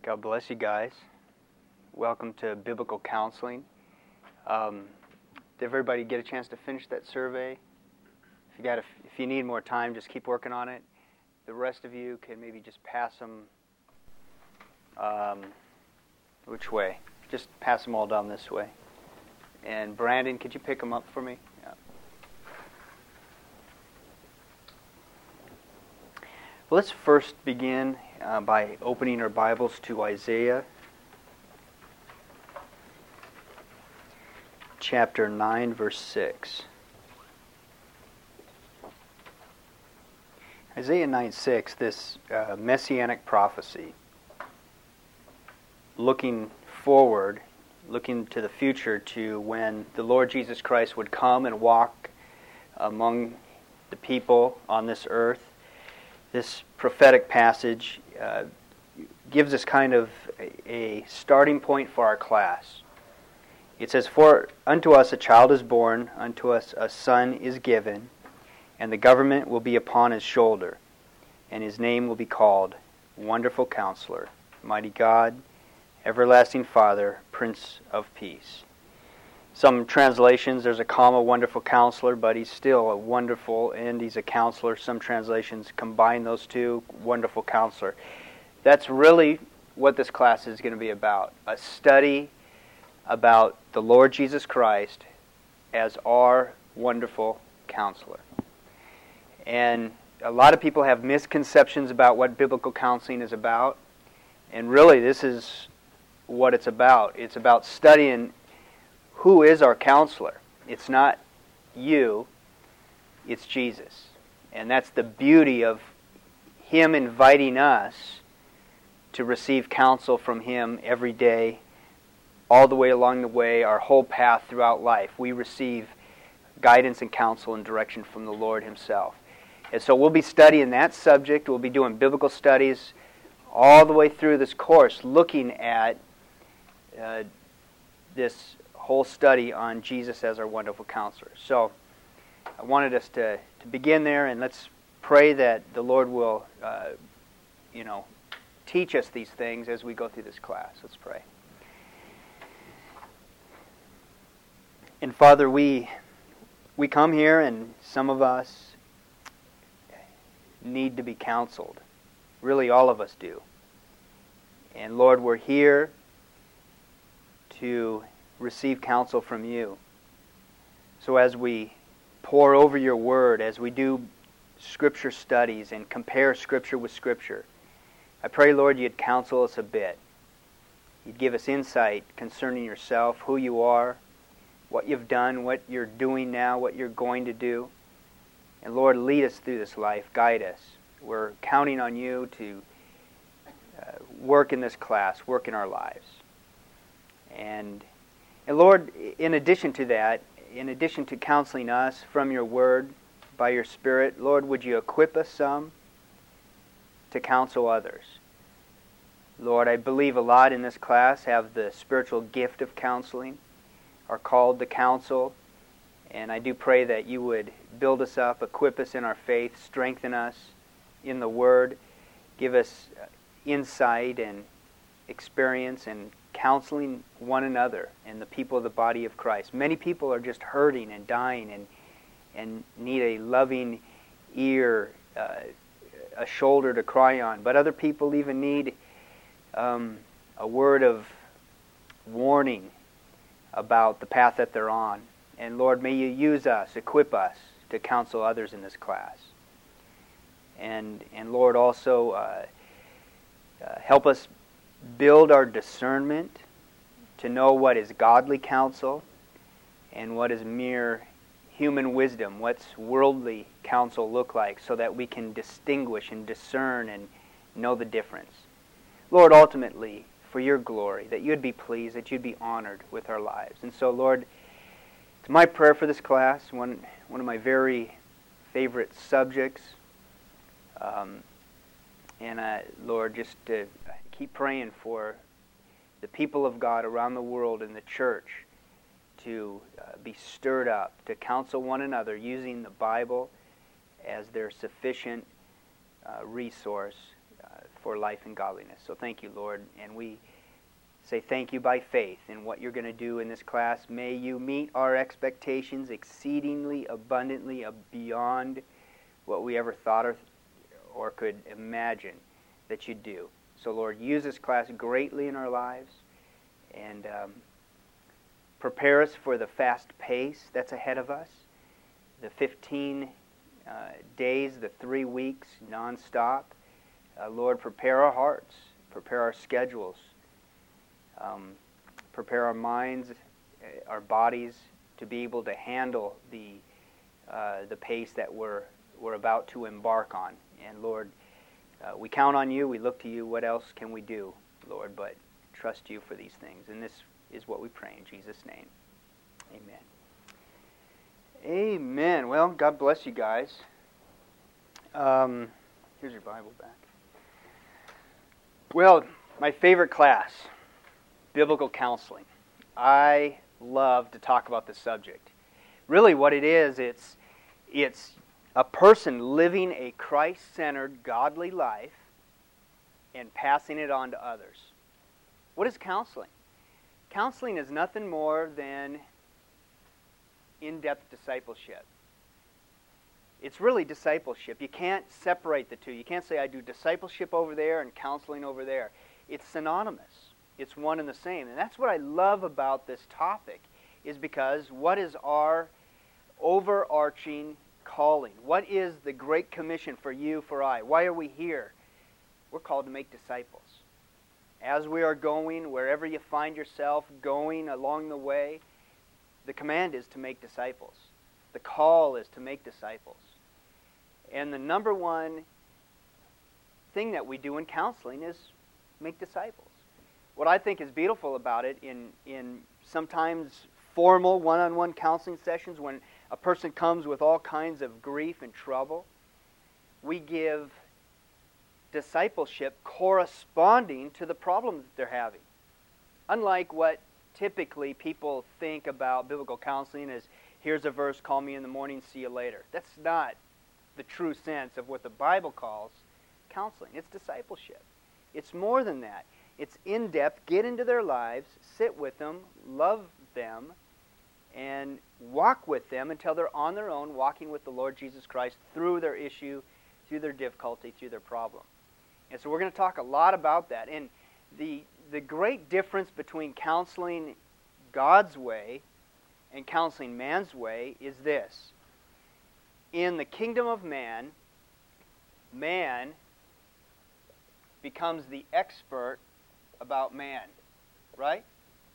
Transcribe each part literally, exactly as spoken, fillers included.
God bless you guys. Welcome to Biblical Counseling. Um, did everybody get a chance to finish that survey? If you got, a, if you need more time, just keep working on it. The rest of you can maybe just pass them. Um, which way? Just pass them all down this way. And Brandon, could you pick them up for me? Yeah. Well, let's first begin uh, by opening our Bibles to Isaiah chapter nine, verse six. Isaiah nine six, this uh, messianic prophecy, looking forward, looking to the future, to when the Lord Jesus Christ would come and walk among the people on this earth. This prophetic passage uh, gives us kind of a, a starting point for our class. It says, "For unto us a child is born, unto us a son is given, and the government will be upon his shoulder, and his name will be called Wonderful Counselor, Mighty God, Everlasting Father, Prince of Peace." Some translations, there's a comma, Wonderful Counselor, but he's still a wonderful, and he's a counselor. Some translations combine those two, Wonderful Counselor. That's really what this class is going to be about, a study about the Lord Jesus Christ as our wonderful counselor. And a lot of people have misconceptions about what biblical counseling is about, and really this is what it's about. It's about studying who is our counselor. It's not you, it's Jesus. And that's the beauty of Him inviting us to receive counsel from Him every day, all the way along the way, our whole path throughout life. We receive guidance and counsel and direction from the Lord Himself. And so we'll be studying that subject. We'll be doing biblical studies all the way through this course, looking at uh, this whole study on Jesus as our wonderful counselor. So I wanted us to, to begin there, and let's pray that the Lord will, uh, you know, teach us these things as we go through this class. Let's pray. And Father, we we come here, and some of us need to be counseled. Really, all of us do. And Lord, we're here to receive counsel from You. So as we pore over Your Word, as we do Scripture studies and compare Scripture with Scripture, I pray, Lord, You'd counsel us a bit. You'd give us insight concerning Yourself, who You are, what You've done, what You're doing now, what You're going to do. And Lord, lead us through this life. Guide us. We're counting on You to uh, work in this class, work in our lives. And, and Lord, in addition to that, in addition to counseling us from Your Word, by Your Spirit, Lord, would You equip us some to counsel others? Lord, I believe a lot in this class have the spiritual gift of counseling, are called to counsel. And I do pray that You would build us up, equip us in our faith, strengthen us in the Word, give us insight and experience and counseling one another and the people of the body of Christ. Many people are just hurting and dying and and need a loving ear, uh, a shoulder to cry on. But other people even need um, a word of warning about the path that they're on. And Lord, may You use us, equip us to counsel others in this class. And and Lord, also uh, uh, help us build our discernment to know what is godly counsel and what is mere human wisdom. What's worldly counsel look like, so that we can distinguish and discern and know the difference. Lord, ultimately, for Your glory, that You'd be pleased, that You'd be honored with our lives. And so, Lord, it's my prayer for this class, one one of my very favorite subjects. Um, and uh, Lord, just to keep praying for the people of God around the world in the church to uh, be stirred up, to counsel one another using the Bible as their sufficient uh, resource uh, for life and godliness. So thank you, Lord, and we say thank you by faith in what you're going to do in this class. May you meet our expectations exceedingly, abundantly, beyond what we ever thought or, or could imagine that you'd do. So, Lord, use this class greatly in our lives and um, prepare us for the fast pace that's ahead of us, the fifteen uh, days, the three weeks, nonstop. Uh, Lord, prepare our hearts, prepare our schedules, um, prepare our minds, our bodies to be able to handle the uh, the pace that we're we're about to embark on. And Lord, uh, we count on you. We look to you. What else can we do, Lord, but trust you for these things? And this is what we pray in Jesus' name. Amen. Amen. Well, God bless you guys. Um, here's your Bible back. Well, my favorite class, biblical counseling. I love to talk about this subject. Really what it is, it's it's a person living a Christ-centered, godly life and passing it on to others. What is counseling? Counseling is nothing more than in-depth discipleship. It's really discipleship. You can't separate the two. You can't say, I do discipleship over there and counseling over there. It's synonymous. It's one and the same. And that's what I love about this topic, is because what is our overarching calling? What is the Great Commission for you, for I? Why are we here? We're called to make disciples. As we are going, wherever you find yourself going along the way, the command is to make disciples. The call is to make disciples. And the number one thing that we do in counseling is make disciples. What I think is beautiful about it in, in sometimes formal one-on-one counseling sessions, when a person comes with all kinds of grief and trouble, we give discipleship corresponding to the problem that they're having. Unlike what typically people think about biblical counseling as, here's a verse, call me in the morning, see you later. That's not the true sense of what the Bible calls counseling. It's discipleship. It's more than that. It's in-depth, get into their lives, sit with them, love them, and walk with them until they're on their own, walking with the Lord Jesus Christ through their issue, through their difficulty, through their problem. And so we're going to talk a lot about that. And the the great difference between counseling God's way and counseling man's way is this. In the kingdom of man, man becomes the expert about man, right?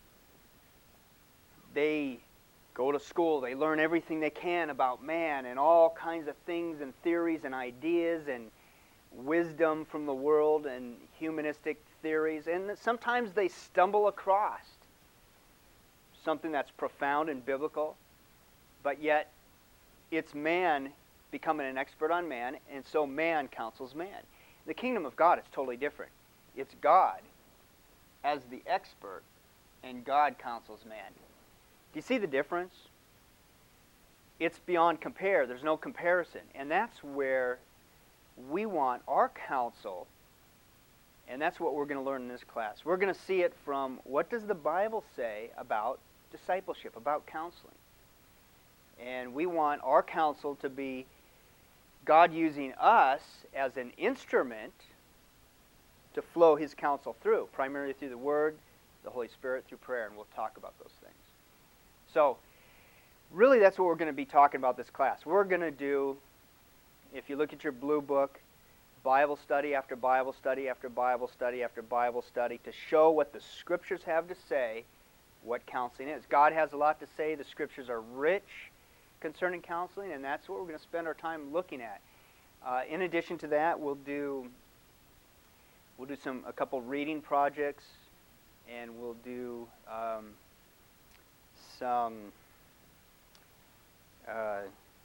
They go to school, they learn everything they can about man and all kinds of things and theories and ideas and wisdom from the world and humanistic theories, and sometimes they stumble across something that's profound and biblical, but yet it's man becoming an expert on man, and so man counsels man. The kingdom of God is totally different. It's God as the expert, and God counsels man. Do you see the difference? It's beyond compare. There's no comparison. And that's where we want our counsel, and that's what we're going to learn in this class. We're going to see it from what does the Bible say about discipleship, about counseling. And we want our counsel to be God using us as an instrument to flow His counsel through, primarily through the Word, the Holy Spirit, through prayer, and we'll talk about those things. So, really that's what we're going to be talking about this class. We're going to do, if you look at your blue book, Bible study after Bible study after Bible study after Bible study to show what the Scriptures have to say, what counseling is. God has a lot to say. The Scriptures are rich concerning counseling, and that's what we're going to spend our time looking at. Uh, in addition to that, we'll do we'll do some a couple reading projects, and we'll do um, some uh,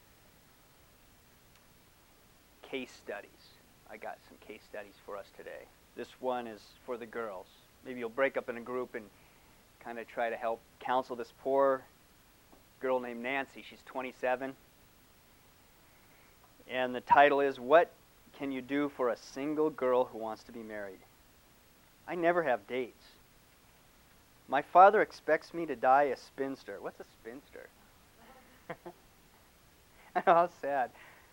case studies. I got some case studies for us today. This one is for the girls. Maybe you'll break up in a group and kind of try to help counsel this poor girl named Nancy. She's twenty-seven. And the title is, What can you do for a single girl who wants to be married? I never have dates. My father expects me to die a spinster. What's a spinster? How sad.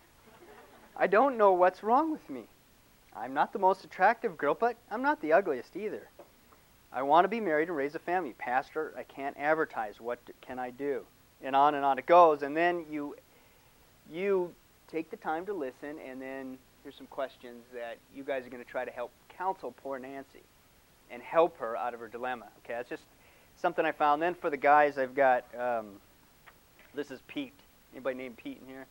I don't know what's wrong with me. I'm not the most attractive girl, but I'm not the ugliest either. I want to be married and raise a family. Pastor, I can't advertise. What can I do? And on and on it goes. And then you you take the time to listen, and then here's some questions that you guys are going to try to help counsel poor Nancy and help her out of her dilemma. Okay, that's just something I found. Then for the guys, I've got, um, this is Pete. Anybody named Pete in here?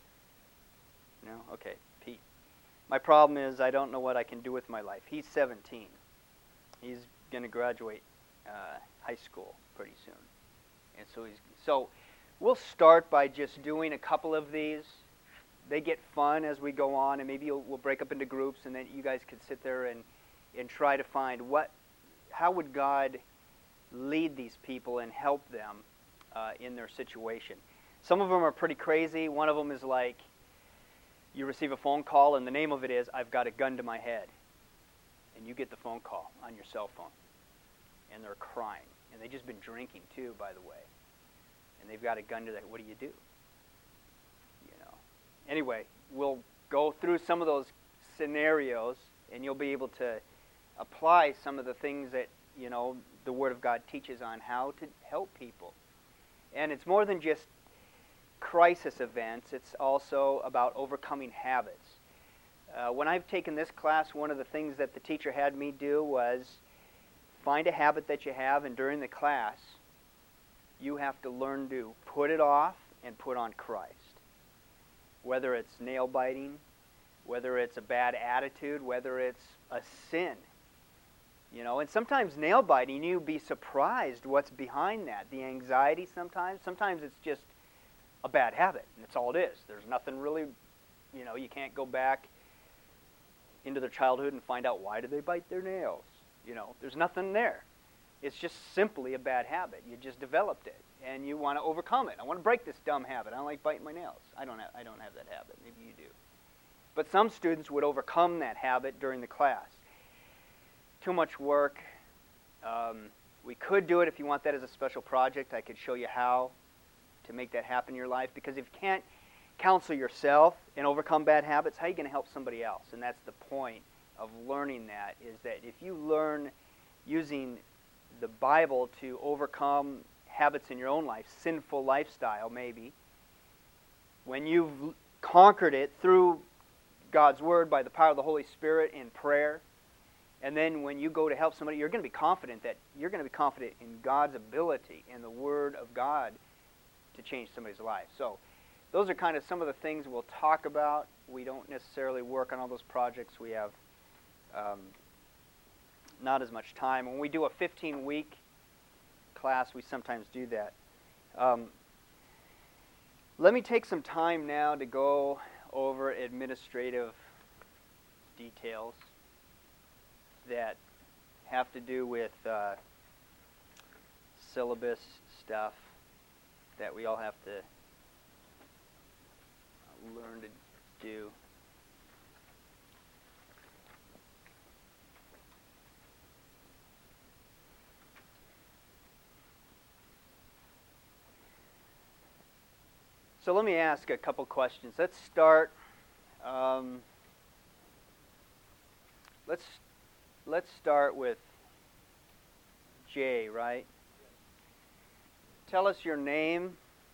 No? Okay, Pete. My problem is I don't know what I can do with my life. He's seventeen. He's going to graduate uh, high school pretty soon. And so he's so we'll start by just doing a couple of these. They get fun as we go on, and maybe you'll, we'll break up into groups, and then you guys can sit there and, and try to find what, how would God lead these people and help them uh, in their situation. Some of them are pretty crazy. One of them is like, you receive a phone call, and the name of it is, I've got a gun to my head. And you get the phone call on your cell phone. And they're crying. And they've just been drinking, too, by the way. And they've got a gun to their head. What do you do? You know. Anyway, we'll go through some of those scenarios, and you'll be able to apply some of the things that, you know, the Word of God teaches on how to help people. And it's more than just crisis events. It's also about overcoming habits. Uh, when I've taken this class, one of the things that the teacher had me do was find a habit that you have, and during the class, you have to learn to put it off and put on Christ. Whether it's nail biting, whether it's a bad attitude, whether it's a sin. You know, and sometimes nail biting, you'd be surprised what's behind that. The anxiety sometimes. Sometimes it's just a bad habit, and that's all it is. There's nothing really, you know, you can't go back into their childhood and find out why did they bite their nails. You know, there's nothing there. It's just simply a bad habit. You just developed it, and you want to overcome it. I want to break this dumb habit. I don't like biting my nails. I don't have, I don't have that habit. Maybe you do. But some students would overcome that habit during the class. Too much work. Um, we could do it if you want that as a special project. I could show you how to make that happen in your life, because if you can't counsel yourself and overcome bad habits, how are you going to help somebody else? And that's the point of learning that, is that if you learn using the Bible to overcome habits in your own life, sinful lifestyle maybe, when you've conquered it through God's Word by the power of the Holy Spirit in prayer, and then when you go to help somebody, you're going to be confident that you're going to be confident in God's ability and the Word of God to change somebody's life. So those are kind of some of the things we'll talk about. We don't necessarily work on all those projects. We have um, not as much time. When we do a fifteen-week class, we sometimes do that. Um, let me take some time now to go over administrative details that have to do with uh, syllabus stuff that we all have to learn to do. So let me ask a couple questions. Let's start. Um, let's let's start with Jay, right? Tell us your name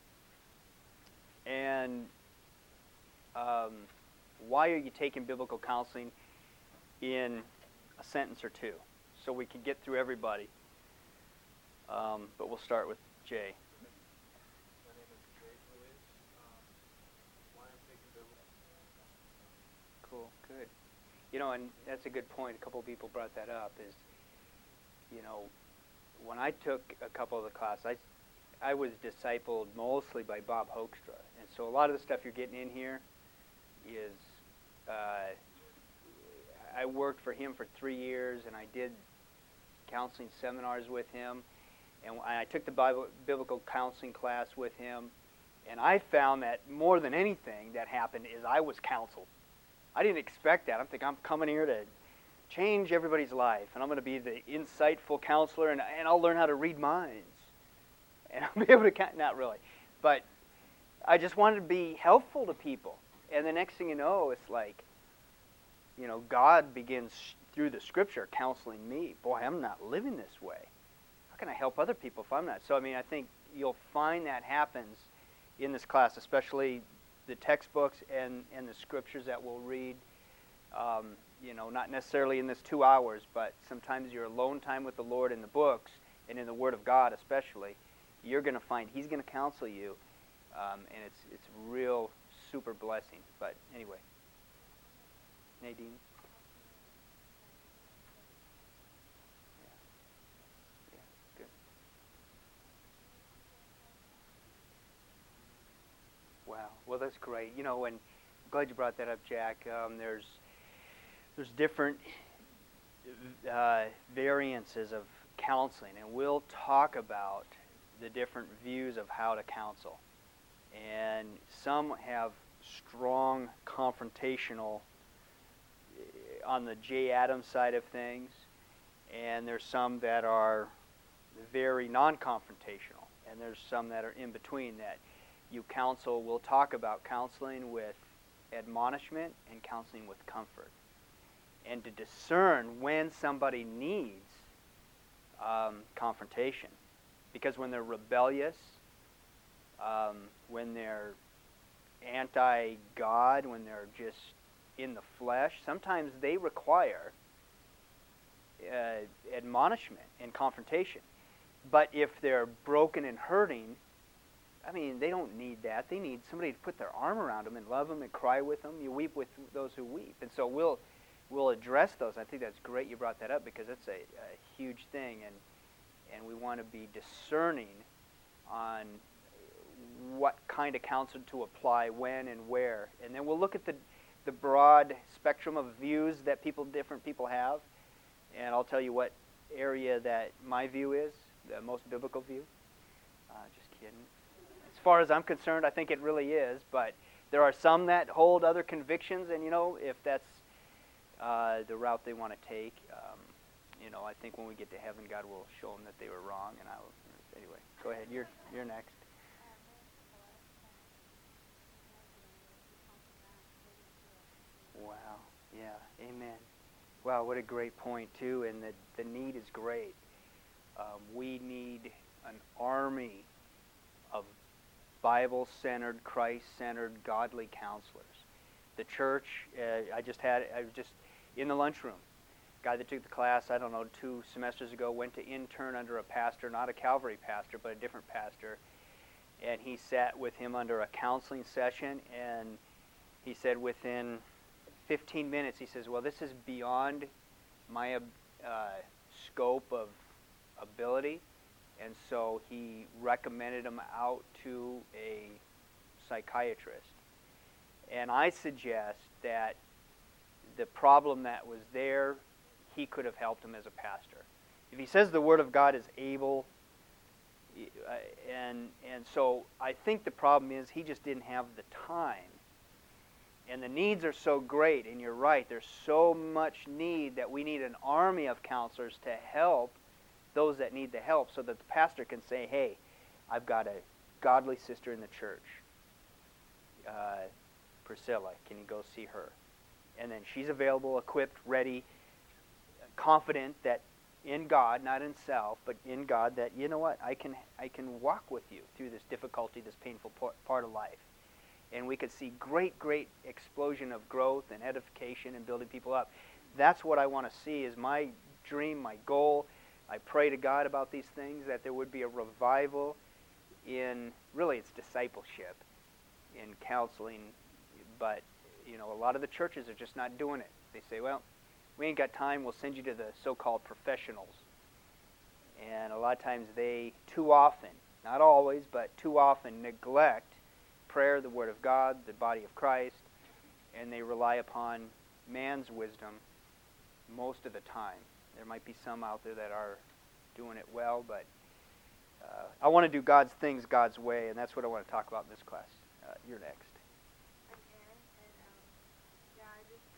and um, why are you taking biblical counseling in a sentence or two, so we can get through everybody. Um, but we'll start with Jay. My name is Jay Lewis. Um, why I'm taking biblical. Cool, good. You know, and that's a good point. A couple of people brought that up. Is, you know, when I took a couple of the classes, I I was discipled mostly by Bob Hoekstra. And so a lot of the stuff you're getting in here is, uh, I worked for him for three years, and I did counseling seminars with him. And I took the Bible, biblical counseling class with him. And I found that more than anything that happened is I was counseled. I didn't expect that. I'm thinking I'm coming here to change everybody's life, and I'm going to be the insightful counselor, and, and I'll learn how to read minds. And I'll be able to count, not really. But I just wanted to be helpful to people. And the next thing you know, it's like, you know, God begins through the Scripture counseling me. Boy, I'm not living this way. How can I help other people if I'm not? So, I mean, I think you'll find that happens in this class, especially the textbooks and, and the Scriptures that we'll read. Um, you know, not necessarily in this two hours, but sometimes your alone time with the Lord in the books and in the Word of God especially, you're going to find He's going to counsel you, um, and it's it's real super blessing. But anyway, Nadine. Yeah. Yeah. Good. Wow. Well, that's great. You know, and I'm glad you brought that up, Jack. Um, there's there's different uh, variances of counseling, and we'll talk about the different views of how to counsel. And some have strong confrontational uh, on the J. Adams side of things, and there's some that are very non-confrontational, and there's some that are in between that you counsel. We'll talk about counseling with admonishment and counseling with comfort, and to discern when somebody needs um, confrontation. Because when they're rebellious, um, when they're anti-God, when they're just in the flesh, sometimes they require uh, admonishment and confrontation. But if they're broken and hurting, I mean, they don't need that. They need somebody to put their arm around them and love them and cry with them. You weep with those who weep. And so we'll we'll address those. I think that's great you brought that up, because that's a, a huge thing. And And we want to be discerning on what kind of counsel to apply when and where. And then we'll look at the the broad spectrum of views that people, different people have. And I'll tell you what area that my view is, the most biblical view. Uh, just kidding. As far as I'm concerned, I think it really is. But there are some that hold other convictions, and you know, if that's uh, the route they want to take, um, you know, I think when we get to heaven, God will show them that they were wrong. And I will. Anyway, go ahead. You're you're next. Wow. Yeah. Amen. Wow. What a great point too. And the the need is great. Um, we need an army of Bible-centered, Christ-centered, godly counselors. The church. Uh, I just had. I was just in the lunchroom. Guy that took the class, I don't know, two semesters ago, went to intern under a pastor, not a Calvary pastor, but a different pastor. And he sat with him under a counseling session, and he said within fifteen minutes, he says, well, this is beyond my uh, scope of ability. And so he recommended him out to a psychiatrist. And I suggest that the problem that was there, he could have helped him as a pastor. If he says the Word of God is able, uh, and and so I think the problem is he just didn't have the time. And the needs are so great, and you're right, there's so much need that we need an army of counselors to help those that need the help, so that the pastor can say, hey, I've got a godly sister in the church, uh, Priscilla, can you go see her? And then she's available, equipped, ready, confident that in God, not in self, but in God, that, you know what, I can I can walk with you through this difficulty, this painful part of life. And we could see great, great explosion of growth and edification and building people up. That's what I want to see, is my dream, my goal. I pray to God about these things, that there would be a revival in, really it's discipleship, in counseling. But, you know, a lot of the churches are just not doing it. They say, well, we ain't got time, we'll send you to the so-called professionals. And a lot of times they, too often, not always, but too often neglect prayer, the Word of God, the body of Christ, and they rely upon man's wisdom most of the time. There might be some out there that are doing it well, but uh, I want to do God's things God's way, and that's what I want to talk about in this class. Uh, you're next. I'm Erin, and um, yeah, I just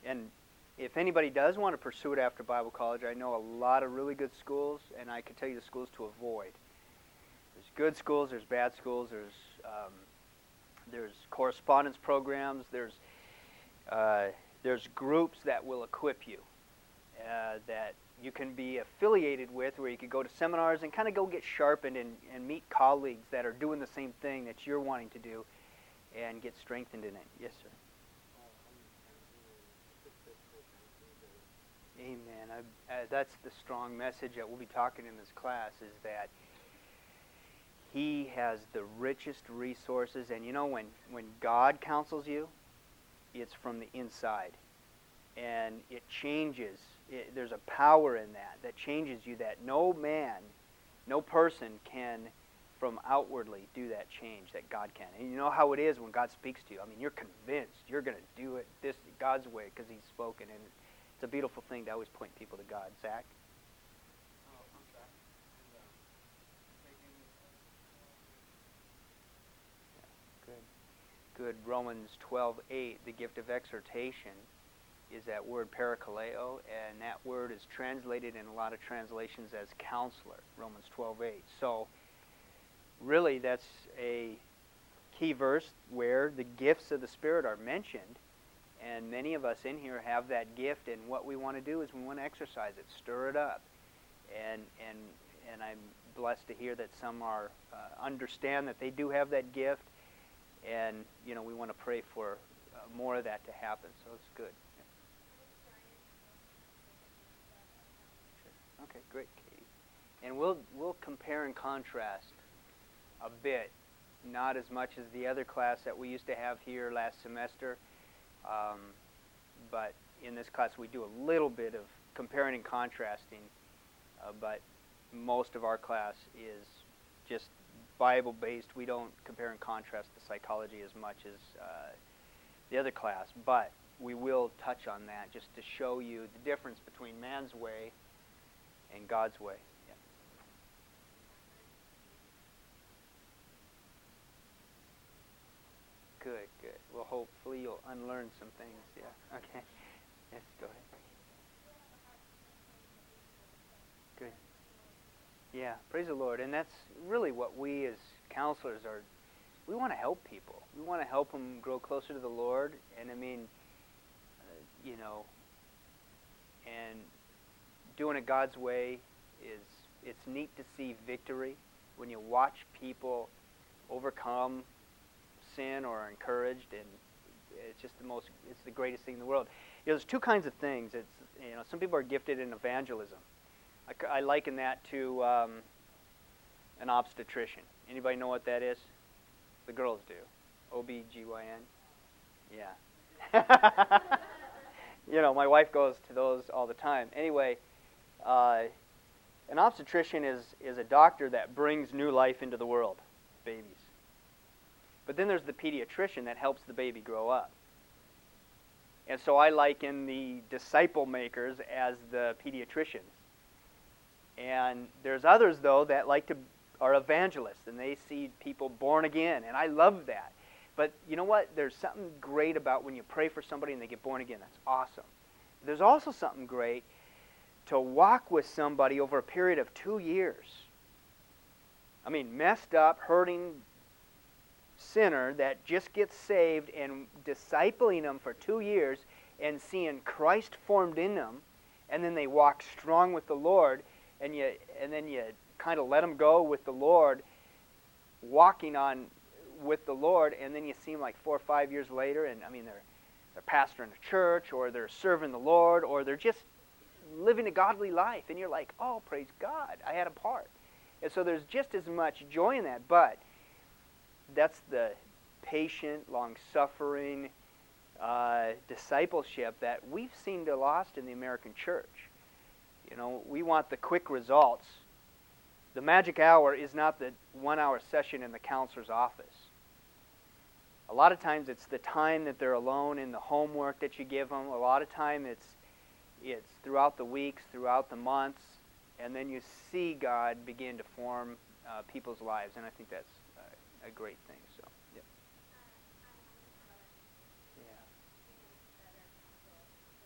and if anybody does want to pursue it after Bible college, I know a lot of really good schools, and I can tell you the schools to avoid. There's good schools, there's bad schools, there's um, there's correspondence programs, there's uh, there's groups that will equip you, uh, that you can be affiliated with, where you could go to seminars and kind of go get sharpened and, and meet colleagues that are doing the same thing that you're wanting to do and get strengthened in it. Yes, sir. Amen. I, uh, that's the strong message that we'll be talking in this class, is that He has the richest resources. And you know, when, when God counsels you, it's from the inside. And it changes. It, there's a power in that that changes you that no man, no person can from outwardly do that change that God can. And you know how it is when God speaks to you. I mean, you're convinced you're going to do it this God's way because He's spoken. And it's a beautiful thing to always point people to God. Zach? Oh, I'm Zach. And, um, taking, Good. Good. Romans twelve eight, the gift of exhortation, is that word parakaleo, and that word is translated in a lot of translations as counselor, Romans twelve eight. So, really, that's a key verse where the gifts of the Spirit are mentioned, and many of us in here have that gift, and what we want to do is we want to exercise it, stir it up. And and and I'm blessed to hear that some are uh, understand that they do have that gift, and you know, we want to pray for uh, more of that to happen. So it's good. Yeah. Okay, great, Katie. And we'll we'll compare and contrast a bit, not as much as the other class that we used to have here last semester, um, but in this class we do a little bit of comparing and contrasting, uh, but most of our class is just Bible-based. We don't compare and contrast the psychology as much as uh, the other class, but we will touch on that just to show you the difference between man's way and God's way. Yeah. Good, good. Well, hopefully you'll unlearn some things. Yeah. Okay. Yes, go ahead. Good. Yeah, praise the Lord. And that's really what we as counselors are. We want to help people. We want to help them grow closer to the Lord. And I mean, uh, you know, and doing it God's way is, it's neat to see victory when you watch people overcome sin or are encouraged, and it's just the most, it's the greatest thing in the world. You know, there's two kinds of things. It's, you know, some people are gifted in evangelism. I, I liken that to um, an obstetrician. Anybody know what that is? The girls do. O B G Y N? Yeah. You know, my wife goes to those all the time. Anyway, uh, an obstetrician is, is a doctor that brings new life into the world, babies. But then there's the pediatrician that helps the baby grow up. And so I liken the disciple makers as the pediatricians. And there's others, though, that like to are evangelists, and they see people born again, and I love that. But you know what? There's something great about when you pray for somebody and they get born again. That's awesome. There's also something great to walk with somebody over a period of two years. I mean, messed up, hurting sinner that just gets saved, and discipling them for two years and seeing Christ formed in them, and then they walk strong with the Lord, and you and then you kind of let them go with the Lord, walking on with the Lord, and then you see them like four or five years later, and I mean they're they're pastoring a church, or they're serving the Lord, or they're just living a godly life, and you're like, oh, praise God, I had a part. And so there's just as much joy in that, but that's the patient, long-suffering uh, discipleship that we've seen to lost in the American church. You know, we want the quick results. The magic hour is not the one-hour session in the counselor's office. A lot of times it's the time that they're alone in the homework that you give them. A lot of time it's it's throughout the weeks, throughout the months, and then you see God begin to form uh, people's lives, and I think that's uh, a great thing. So, yeah.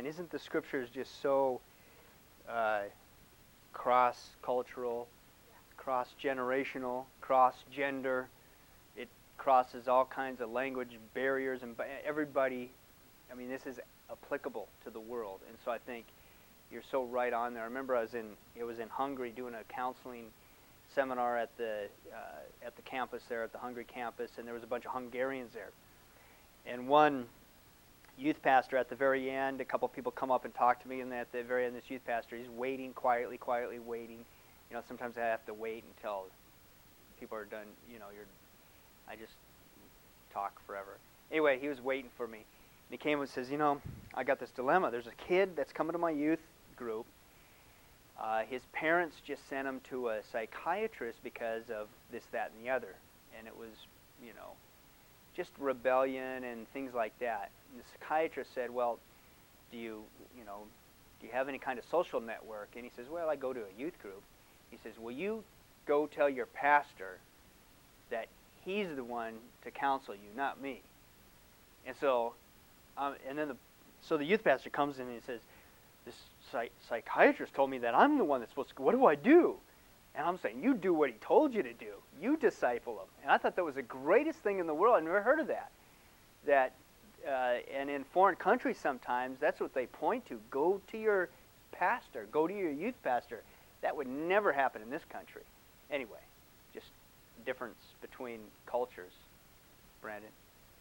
isn't the Scriptures just so uh, cross-cultural, cross-generational, cross-gender? It crosses all kinds of language barriers, and everybody, I mean, this is applicable to the world. And so I think you're so right on there. I remember I was in, it was in Hungary doing a counseling seminar at the uh, at the campus there, at the Hungary campus, and there was a bunch of Hungarians there. And one youth pastor at the very end, a couple people come up and talk to me, and at the very end, this youth pastor, he's waiting quietly, quietly waiting. You know, sometimes I have to wait until people are done. You know, you're, I just talk forever. Anyway, he was waiting for me. And he came and says, you know, I got this dilemma. There's a kid that's coming to my youth group. Uh, his parents just sent him to a psychiatrist because of this, that, and the other. And it was, you know, just rebellion and things like that. And the psychiatrist said, well, do you, you know, do you have any kind of social network? And he says, well, I go to a youth group. He says, will you go tell your pastor that he's the one to counsel you, not me? And so, um, and then the, so the youth pastor comes in and he says, this psych- psychiatrist told me that I'm the one that's supposed to go. What do I do? And I'm saying, you do what he told you to do. You disciple him. And I thought that was the greatest thing in the world. I've never heard of that. That, uh, and in foreign countries sometimes, that's what they point to. Go to your pastor. Go to your youth pastor. That would never happen in this country. Anyway, just difference between cultures. Brandon?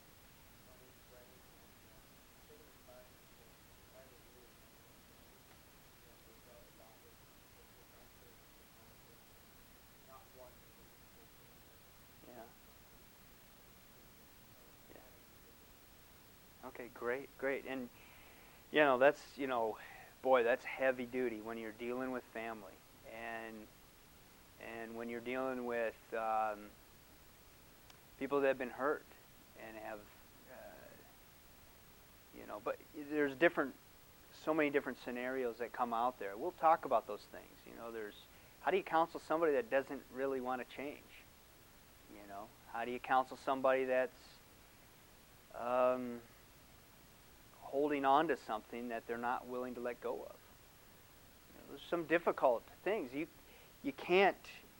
Okay, great, great. And, you know, that's, you know, boy, that's heavy duty when you're dealing with family. And and when you're dealing with um, people that have been hurt and have, uh, you know, but there's different, so many different scenarios that come out there. We'll talk about those things. You know, there's, how do you counsel somebody that doesn't really want to change? You know, how do you counsel somebody that's, um, holding on to something that they're not willing to let go of? You know, there's some difficult things. You you can't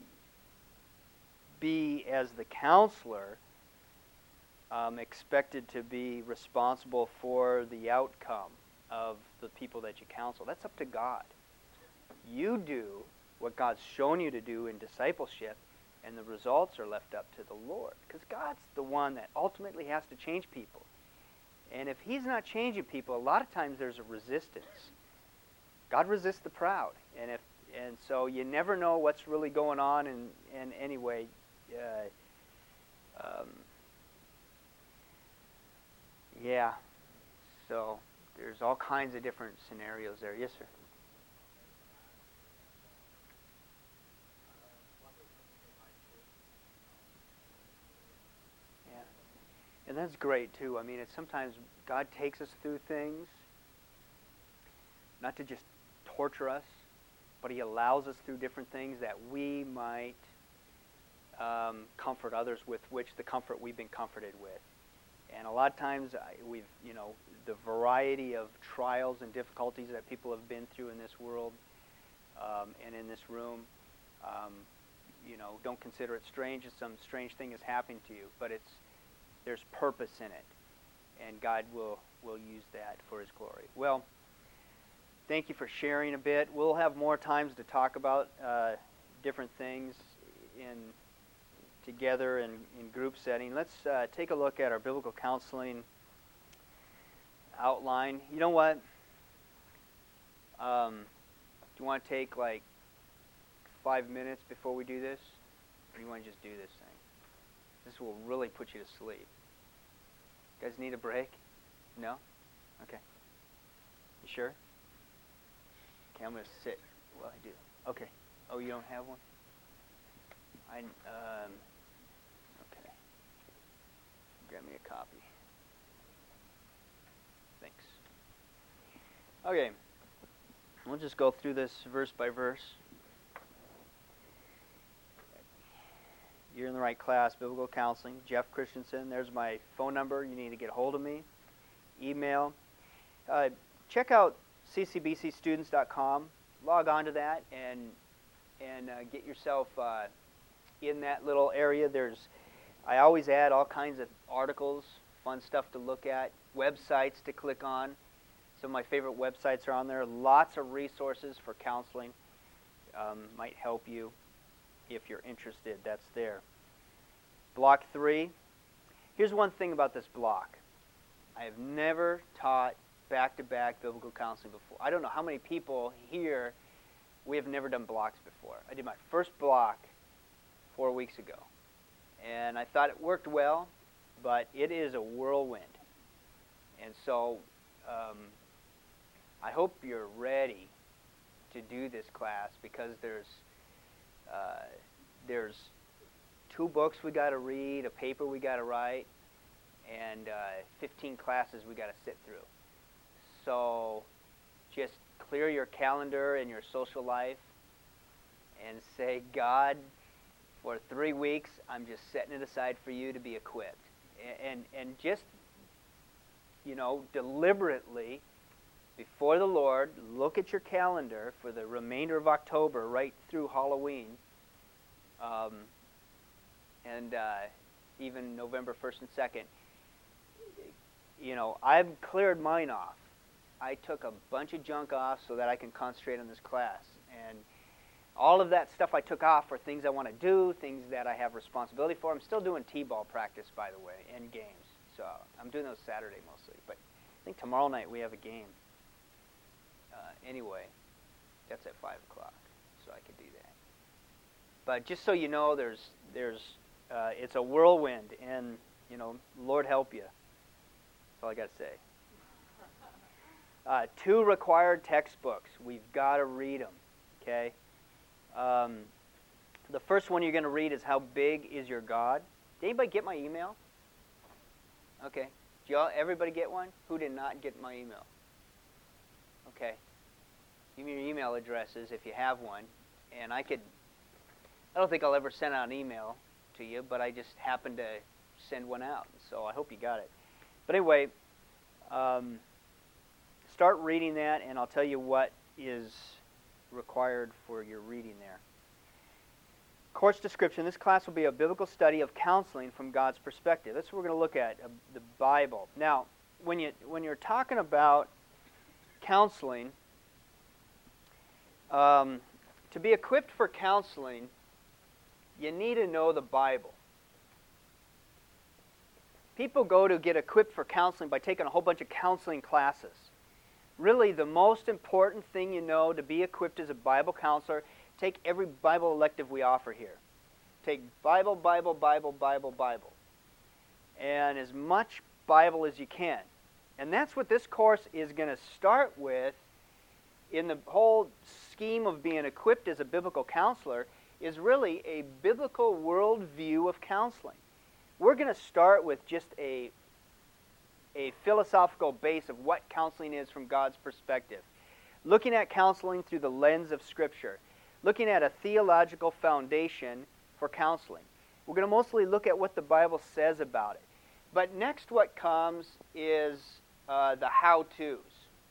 be, as the counselor, um, expected to be responsible for the outcome of the people that you counsel. That's up to God. You do what God's shown you to do in discipleship, and the results are left up to the Lord, because God's the one that ultimately has to change people. And if he's not changing people, a lot of times there's a resistance. God resists the proud. And if and so you never know what's really going on. And, and anyway, uh, um, yeah. So there's all kinds of different scenarios there. Yes, sir. And that's great, too. I mean, it's sometimes God takes us through things, not to just torture us, but he allows us through different things that we might um, comfort others with, which the comfort we've been comforted with. And a lot of times, I, we've, you know, the variety of trials and difficulties that people have been through in this world um, and in this room, um, you know, don't consider it strange if some strange thing is happening to you, but it's, there's purpose in it, and God will, will use that for his glory. Well, thank you for sharing a bit. We'll have more times to talk about uh, different things in together in, in group setting. Let's uh, take a look at our biblical counseling outline. You know what? Um, do you want to take like five minutes before we do this? Or do you want to just do this thing? This will really put you to sleep. You guys need a break? No? Okay. You sure? Okay, I'm going to sit while I do. Okay. Oh, you don't have one? I, um, okay. Grab me a copy. Thanks. Okay. We'll just go through this verse by verse. You're in the right class, Biblical Counseling. Jeff Christensen, there's my phone number. You need to get a hold of me. Email. Uh, check out c c b c students dot com. Log on to that and and uh, get yourself uh, in that little area. There's, I always add all kinds of articles, fun stuff to look at, websites to click on. Some of my favorite websites are on there. Lots of resources for counseling. Um, might help you if you're interested. That's there. Block three. Here's one thing about this block. I have never taught back-to-back biblical counseling before. I don't know how many people here, we have never done blocks before. I did my first block four weeks ago. And I thought it worked well, but it is a whirlwind. And so um, I hope you're ready to do this class, because there's uh, there's two books we got to read, a paper we got to write, and uh, fifteen classes we got to sit through. So just clear your calendar and your social life and say, God, for three weeks, I'm just setting it aside for you to be equipped. And, and, and just, you know, deliberately, before the Lord, look at your calendar for the remainder of October, right through Halloween, um, and uh, even November first and second. You know, I've cleared mine off. I took a bunch of junk off so that I can concentrate on this class. And all of that stuff I took off for things I want to do, things that I have responsibility for. I'm still doing T-ball practice, by the way, and games. So I'm doing those Saturday mostly. But I think tomorrow night we have a game. Uh, anyway, that's at five o'clock, so I could do that. But just so you know, there's, there's, uh, it's a whirlwind, and, you know, Lord help you. That's all I got to say. Uh, two required textbooks. We've got to read them, okay? Um, the first one you're going to read is How Big Is Your God? Did anybody get my email? Okay. Did y'all, everybody get one? Who did not get my email? Okay. Give me your email addresses if you have one. And I could, I don't think I'll ever send out an email to you, but I just happened to send one out. So I hope you got it. But anyway, um, start reading that, and I'll tell you what is required for your reading there. Course description. This class will be a biblical study of counseling from God's perspective. That's what we're going to look at, uh, the Bible. Now, when, you, when you're talking about counseling, um, to be equipped for counseling, you need to know the Bible. People go to get equipped for counseling by taking a whole bunch of counseling classes. Really, the most important thing you know to be equipped as a Bible counselor, take every Bible elective we offer here. Take Bible, Bible, Bible, Bible, Bible. And as much Bible as you can. And that's what this course is going to start with in the whole scheme of being equipped as a biblical counselor, is really a biblical worldview of counseling. We're going to start with just a a philosophical base of what counseling is from God's perspective. Looking at counseling through the lens of Scripture. Looking at a theological foundation for counseling. We're going to mostly look at what the Bible says about it. But next what comes is uh, the how-tos.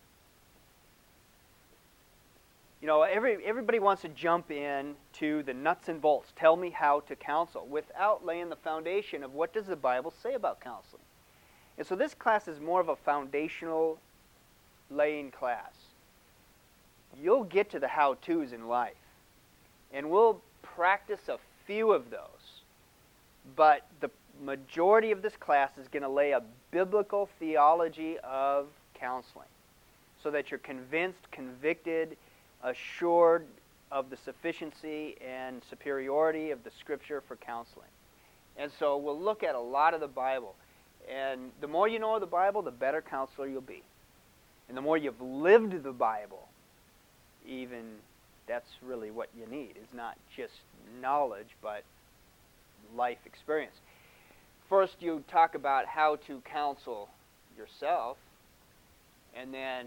You know, every, everybody wants to jump in to the nuts and bolts. Tell me how to counsel, without laying the foundation of what does the Bible say about counseling. And so this class is more of a foundational laying class. You'll get to the how-tos in life. And we'll practice a few of those. But the majority of this class is going to lay a biblical theology of counseling, so that you're convinced, convicted, assured of the sufficiency and superiority of the Scripture for counseling. And so we'll look at a lot of the Bible. And the more you know of the Bible, the better counselor you'll be. And the more you've lived the Bible, even that's really what you need. It's not just knowledge, but life experience. First, you talk about how to counsel yourself, and then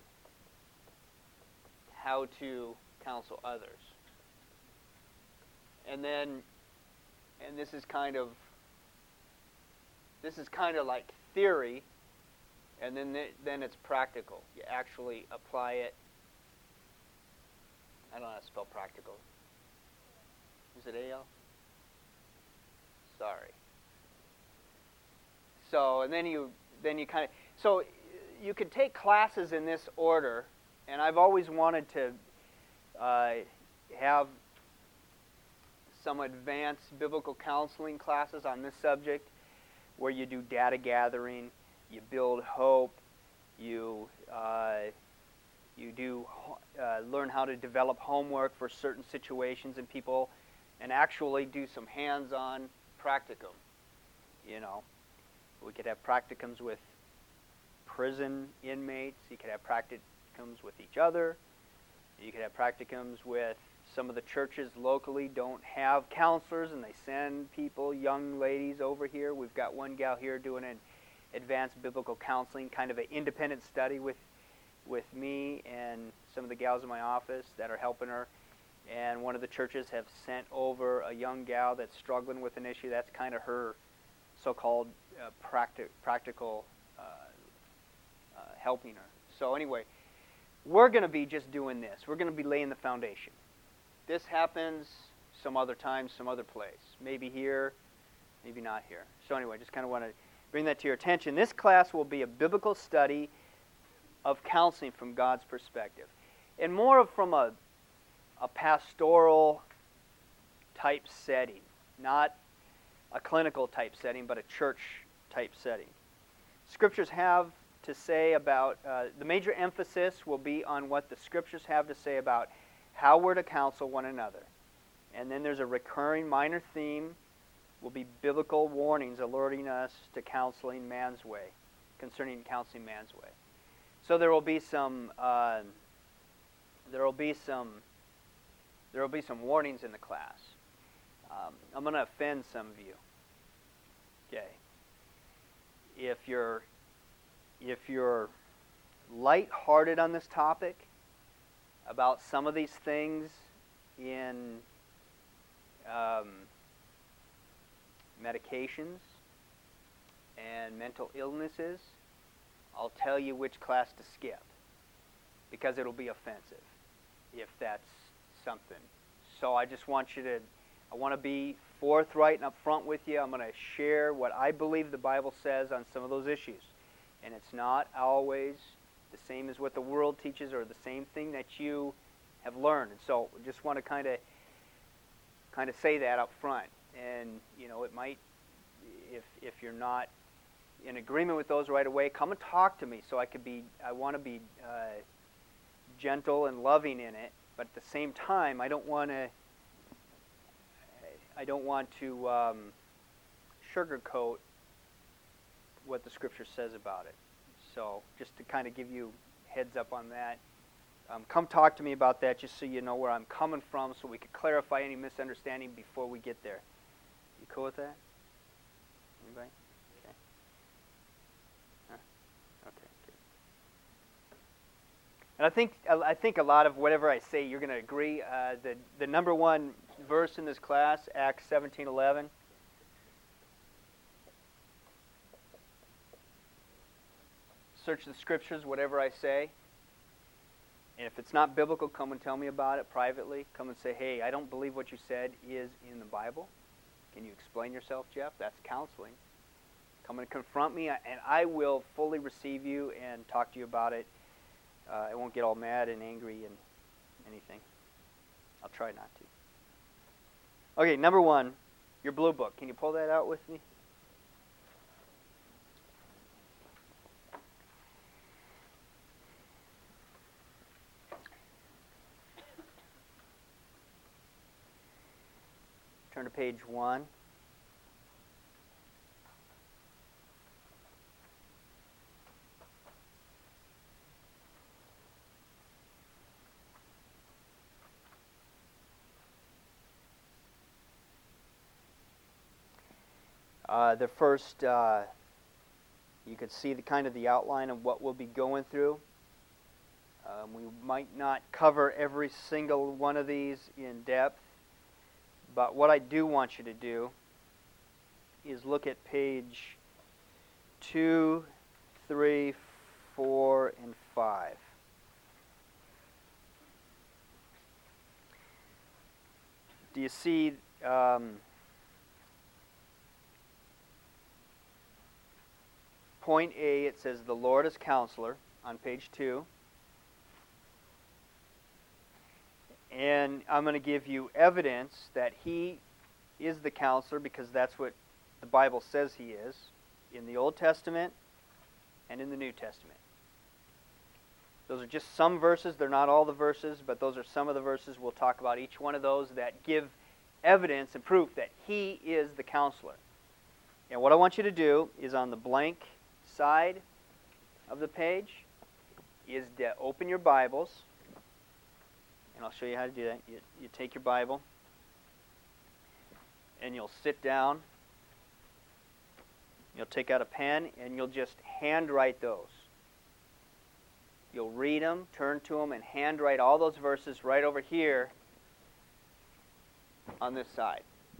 how to counsel others. And then, and this is kind of, this is kind of like theory, And then th- then it's practical. You actually apply it. I don't know how to spell practical. Is it A L? Sorry. So, and then you then you kind of so you could take classes in this order, and I've always wanted to uh, have some advanced biblical counseling classes on this subject, where you do data gathering, you build hope, you uh, you do uh, learn how to develop homework for certain situations and people, and actually do some hands-on practicum. You know, we could have practicums with prison inmates. You could have practicums with each other. You could have practicums with some of the churches locally don't have counselors, and they send people, young ladies, over here. We've got one gal here doing an advanced biblical counseling, kind of an independent study with with me and some of the gals in my office that are helping her. And one of the churches have sent over a young gal that's struggling with an issue. That's kind of her so-called uh, practi- practical uh, uh, helping her. So anyway, we're going to be just doing this. We're going to be laying the foundation. This happens some other time, some other place. Maybe here, maybe not here. So anyway, just kind of want to bring that to your attention. This class will be a biblical study of counseling from God's perspective. And more of from a, a pastoral type setting. Not a clinical type setting, but a church type setting. Scriptures have to say about, uh, the major emphasis will be on what the Scriptures have to say about how we're to counsel one another. And then there's a recurring minor theme, will be biblical warnings alerting us to counseling man's way, concerning counseling man's way. So there will be some, uh, there will be some, there will be some warnings in the class. Um, I'm going to offend some of you. Okay. If you're, if you're light-hearted on this topic, about some of these things in um, medications and mental illnesses, I'll tell you which class to skip, because it'll be offensive if that's something. So I just want you to, I want to be forthright and upfront with you. I'm going to share what I believe the Bible says on some of those issues. And it's not always the same as what the world teaches or the same thing that you have learned. And so I just want to kind of kind of say that up front. And, you know, it might, if if you're not in agreement with those right away, come and talk to me so I could be, I want to be uh, gentle and loving in it, but at the same time, I don't want to, I don't want to um, sugarcoat what the Scripture says about it. So just to kind of give you heads up on that. Um, come talk to me about that just so you know where I'm coming from, so we can clarify any misunderstanding before we get there. You cool with that? Anybody? Okay. Huh? Okay, good. And I think I think a lot of whatever I say, you're going to agree. Uh, the the number one verse in this class, Acts seventeen eleven. Search the Scriptures, whatever I say. And if it's not biblical, come and tell me about it privately. Come and say, hey, I don't believe what you said is in the Bible. Can you explain yourself, Jeff? That's counseling. Come and confront me, and I will fully receive you and talk to you about it. Uh, I won't get all mad and angry and anything. I'll try not to. Okay, number one, your blue book. Can you pull that out with me? Turn to page one. Uh, the first, uh, you could see the kind of the outline of what we'll be going through. Um, we might not cover every single one of these in depth, but what I do want you to do is look at page two, three, four, and five. Do you see um, point A? It says the Lord is counselor on page two. And I'm going to give you evidence that he is the counselor because that's what the Bible says he is in the Old Testament and in the New Testament. Those are just some verses. They're not all the verses, but those are some of the verses. We'll talk about each one of those that give evidence and proof that he is the counselor. And what I want you to do is on the blank side of the page is to open your Bibles. And I'll show you how to do that. You, you take your Bible and you'll sit down. You'll take out a pen and you'll just handwrite those. You'll read them, turn to them, and handwrite all those verses right over here on this side.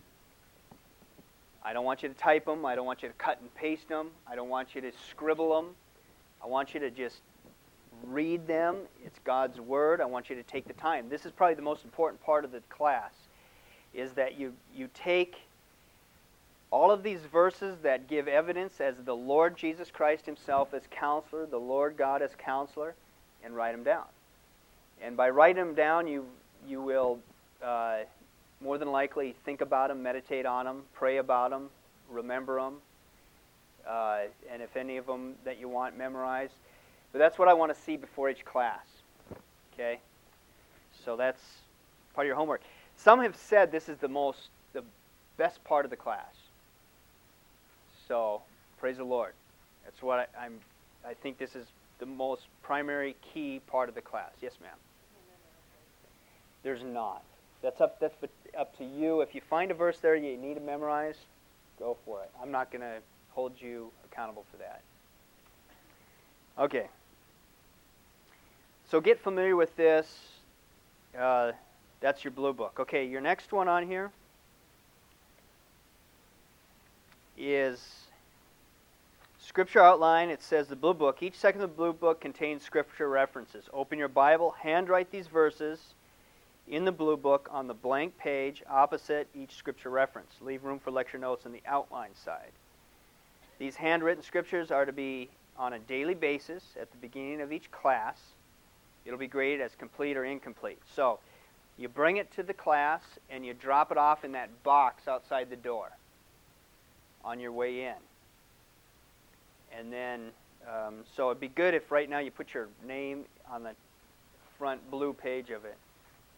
I don't want you to type them. I don't want you to cut and paste them. I don't want you to scribble them. I want you to just read them. It's God's Word. I want you to take the time. This is probably the most important part of the class, is that you, you take all of these verses that give evidence as the Lord Jesus Christ himself as counselor, the Lord God as counselor, and write them down. And by writing them down, you you will uh, more than likely think about them, meditate on them, pray about them, remember them, uh, and if any of them that you want memorized. But that's what I want to see before each class. Okay? So that's part of your homework. Some have said this is the most, the best part of the class. So, praise the Lord. That's what I, I'm. I think this is the most primary key part of the class. Yes, ma'am. There's not. That's up. That's up to you. If you find a verse there you need to memorize, go for it. I'm not going to hold you accountable for that. Okay. So get familiar with this. Uh, that's your blue book. Okay, your next one on here is Scripture outline. It says the blue book. Each section of the blue book contains Scripture references. Open your Bible, handwrite these verses in the blue book on the blank page opposite each Scripture reference. Leave room for lecture notes on the outline side. These handwritten Scriptures are to be on a daily basis at the beginning of each class. It'll be graded as complete or incomplete. So you bring it to the class and you drop it off in that box outside the door on your way in. And then, um, so it'd be good if right now you put your name on the front blue page of it.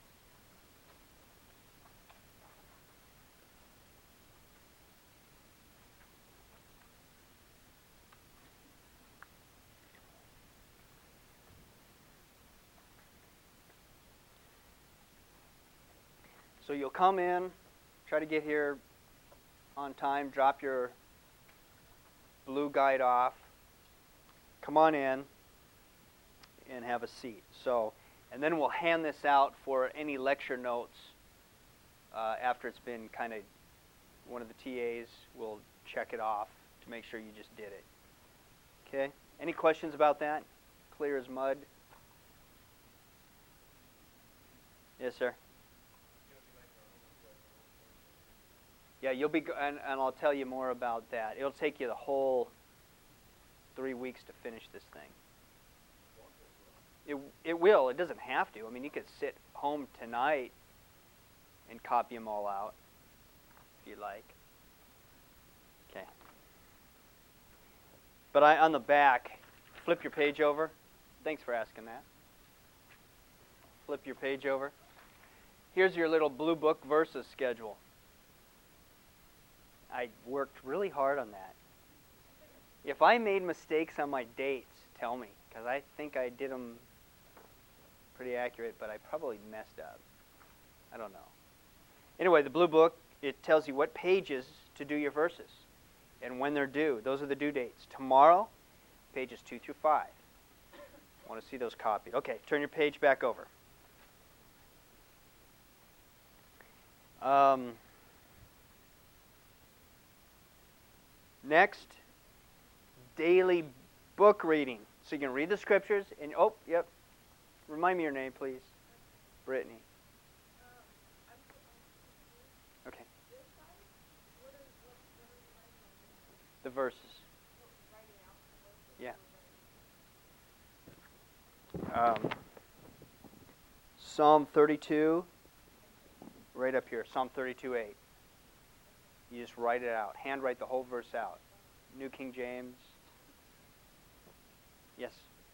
So you'll come in, try to get here on time, drop your blue guide off, come on in, and have a seat. So, and then we'll hand this out for any lecture notes uh, after it's been kind of, one of the T As will check it off to make sure you just did it. Okay? Any questions about that? Clear as mud? Yes, sir. Yeah, you'll be, and, and I'll tell you more about that. It'll take you the whole three weeks to finish this thing. It it will. It doesn't have to. I mean, you could sit home tonight and copy them all out if you like. Okay. But I on the back, flip your page over. Thanks for asking that. Flip your page over. Here's your little blue book verses schedule. I worked really hard on that. If I made mistakes on my dates, tell me, because I think I did them pretty accurate, but I probably messed up. I don't know. Anyway, the blue book, it tells you what pages to do your verses and when they're due. Those are the due dates. Tomorrow, pages two through five. I want to see those copied. Okay, turn your page back over. Um... Next, daily book reading. So you can read the scriptures, and oh, yep. Remind me your name, please. Brittany. Okay. The verses. Yeah. Um, Psalm thirty-two, right up here, Psalm thirty-two eight. You just write it out. Handwrite the whole verse out. New King James. Yes?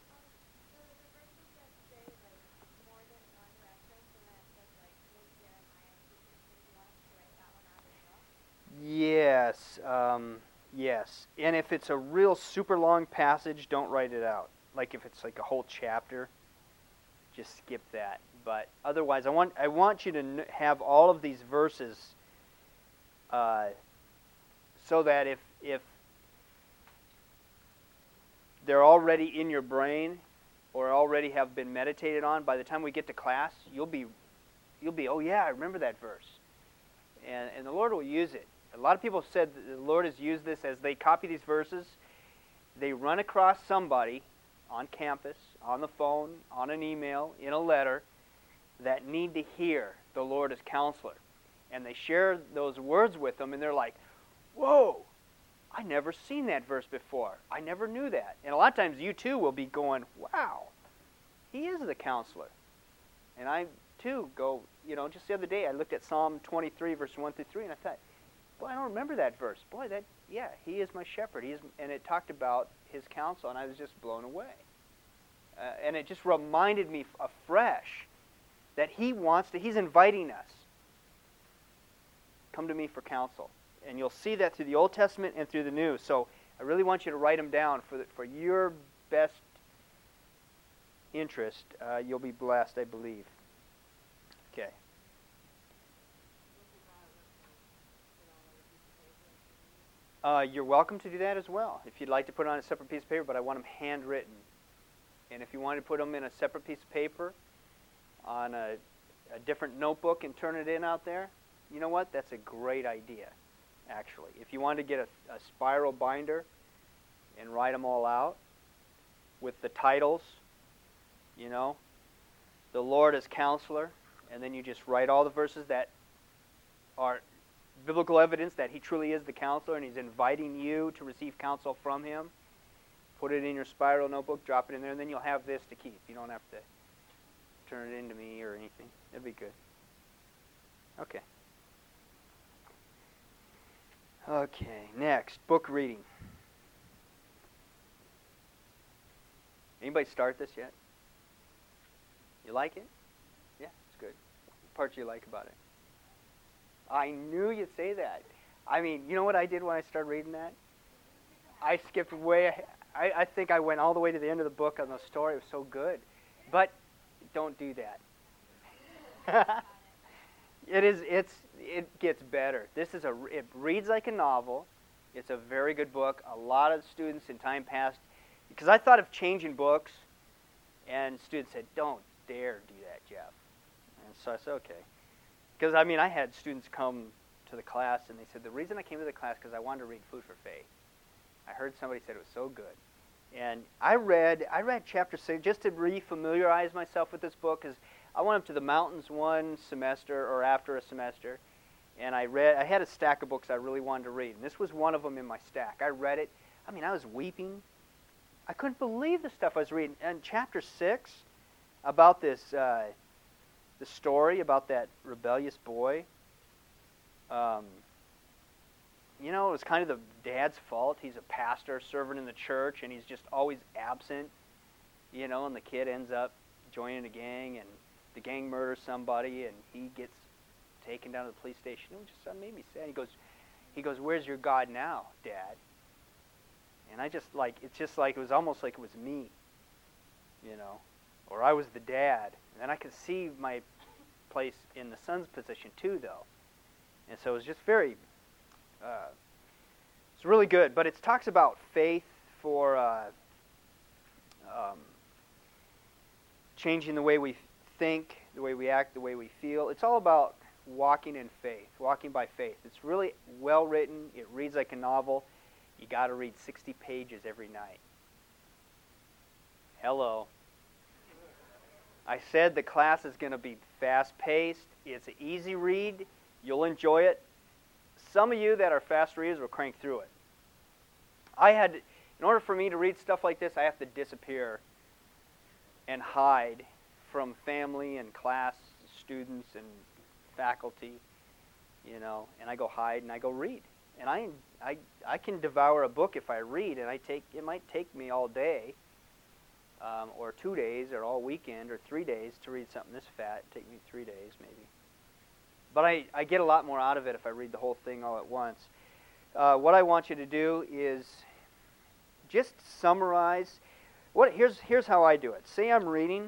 Yes, um, yes. And if it's a real super long passage, don't write it out. Like if it's like a whole chapter, just skip that. But otherwise, I want I want you to n- have all of these verses, uh, so that if if they're already in your brain or already have been meditated on, by the time we get to class, you'll be you'll be oh yeah, I remember that verse, and and the Lord will use it. A lot of people have said that the Lord has used this as they copy these verses. They run across somebody on campus, on the phone, on an email, in a letter, that need to hear the Lord as counselor. And they share those words with them, and they're like, whoa, I never seen that verse before. I never knew that. And a lot of times you too will be going, wow, he is the counselor. And I too go, you know, just the other day I looked at Psalm twenty-three, verse one through three, and I thought, boy, I don't remember that verse. Boy, that, yeah, he is my shepherd. He is, and it talked about his counsel, and I was just blown away. Uh, and it just reminded me afresh that he wants to, he's inviting us. Come to me for counsel. And you'll see that through the Old Testament and through the New. So I really want you to write them down for the, for your best interest. Uh, you'll be blessed, I believe. Okay. Uh, you're welcome to do that as well. If you'd like to put it on a separate piece of paper, but I want them handwritten. And if you want to put them in a separate piece of paper on a, a different notebook and turn it in out there, you know what? That's a great idea, actually. If you want to get a, a spiral binder and write them all out with the titles, you know, the Lord as counselor, and then you just write all the verses that are biblical evidence that he truly is the counselor and he's inviting you to receive counsel from him. Put it in your spiral notebook, drop it in there, and then you'll have this to keep. You don't have to turn it into me or anything. It'll be good. Okay. Okay, next, book reading. Anybody start this yet? You like it? Yeah, it's good. What parts you like about it? I knew you'd say that. I mean, you know what I did when I started reading that? I skipped way ahead. I, I think I went all the way to the end of the book on the story. It was so good. But don't do that. It is. It's. It gets better. This is a. It reads like a novel. It's a very good book. A lot of students in time past, because I thought of changing books, and students said, "Don't dare do that, Jeff." And so I said, "Okay." Because I mean, I had students come to the class, and they said, "The reason I came to the class because I wanted to read Food for Faith." I heard somebody said it was so good, and I read. I read chapter six just to re-familiarize myself with this book, because I went up to the mountains one semester or after a semester, and I read. I had a stack of books I really wanted to read, and this was one of them in my stack. I read it. I mean, I was weeping. I couldn't believe the stuff I was reading. And chapter six, about this, uh, the story about that rebellious boy. Um, you know, it was kind of the dad's fault. He's a pastor, servant in the church, and he's just always absent. You know, and the kid ends up joining a gang, and the gang murders somebody, and he gets taken down to the police station. It just uh, made me sad. He goes, he goes, "Where's your God now, Dad?" And I just like, it's just like, it was almost like it was me, you know, or I was the dad. And I could see my place in the son's position too, though. And so it was just very, uh, it's really good. But it talks about faith for uh, um, changing the way we think, the way we act, the way we feel. It's all about walking in faith, walking by faith. It's really well written. It reads like a novel. You got to read sixty pages every night. Hello. I said the class is going to be fast-paced. It's an easy read. You'll enjoy it. Some of you that are fast readers will crank through it. I had, in order for me to read stuff like this, I have to disappear and hide from family and class, students and faculty, you know, and I go hide and I go read. And I, I, I can devour a book if I read, and I take, it might take me all day, um, or two days, or all weekend, or three days to read something this fat. It'd take me three days maybe. But I, I get a lot more out of it if I read the whole thing all at once. Uh, what I want you to do is just summarize. What here's here's how I do it. Say I'm reading.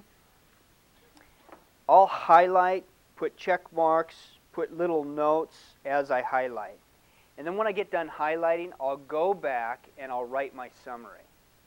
I'll highlight, put check marks, put little notes as I highlight. And then when I get done highlighting, I'll go back and I'll write my summary.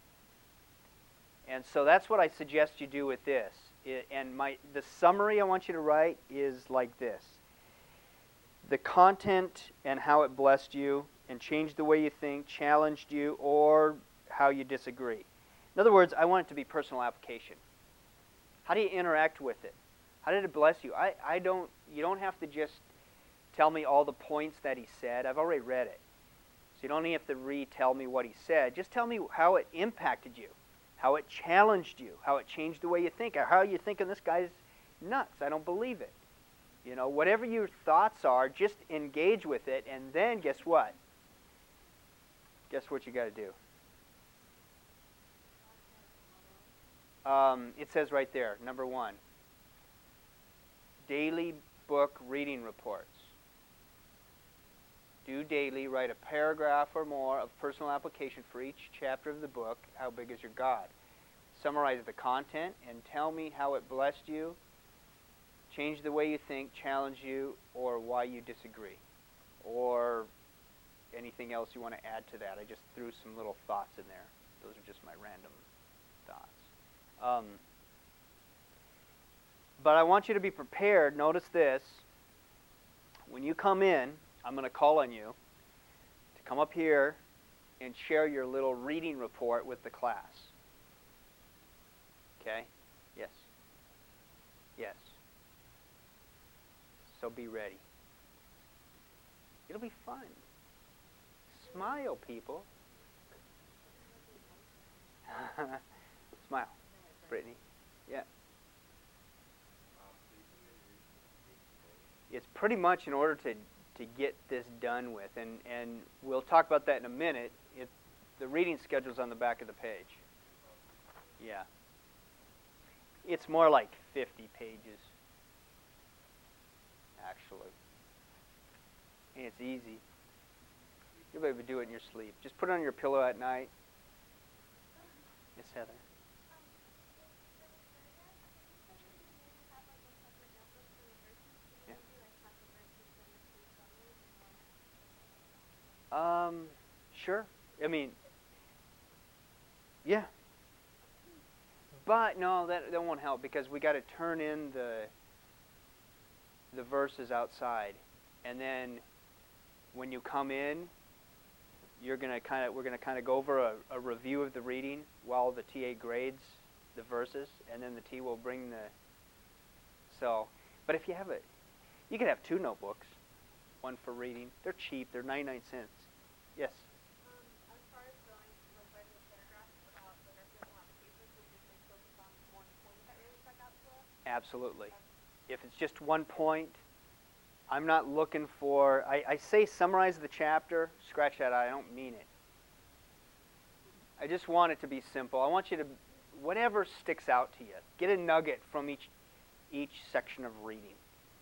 And so that's what I suggest you do with this. It, and my the summary I want you to write is like this. The content and how it blessed you and changed the way you think, challenged you, or how you disagree. In other words, I want it to be personal application. How do you interact with it? How did it bless you? I, I don't, you don't have to just tell me all the points that he said. I've already read it. So you don't even have to retell me what he said. Just tell me how it impacted you, how it challenged you, how it changed the way you think, or how you're thinking this guy's nuts. I don't believe it. You know, whatever your thoughts are, just engage with it, and then guess what? Guess what you got to do? Um, it says right there, number one, daily book reading reports. Do daily, write a paragraph or more of personal application for each chapter of the book, How Big Is Your God? Summarize the content and tell me how it blessed you, changed the way you think, challenged you, or why you disagree, or anything else you want to add to that. I just threw some little thoughts in there. Those are just my random thoughts. Um, but I want you to be prepared. Notice this. When you come in, I'm going to call on you to come up here and share your little reading report with the class. Okay? Yes. Yes. So be ready. It'll be fun. Smile, people. Smile. Brittany. Yeah. It's pretty much in order to, to get this done with, and, and we'll talk about that in a minute. It, the reading schedule's on the back of the page. Yeah. It's more like fifty pages, actually. And it's easy. You'll be able to do it in your sleep. Just put it on your pillow at night. Yes, Heather. Um, sure. I mean, yeah. But no, that that won't help because we got to turn in the the verses outside, and then when you come in, you're gonna kind of we're gonna kind of go over a, a review of the reading while the T A grades the verses, and then the T will bring the. So, but if you have it, you could have two notebooks, one for reading. They're cheap. They're ninety-nine cents. Yes. Um, as far as going, like writing a paragraph about the personal applications, we just like focus on one point that really stuck out to us? Absolutely. If it's just one point, I'm not looking for, I, I say summarize the chapter, scratch that out, I don't mean it. I just want it to be simple. I want you to, whatever sticks out to you, get a nugget from each each section of reading.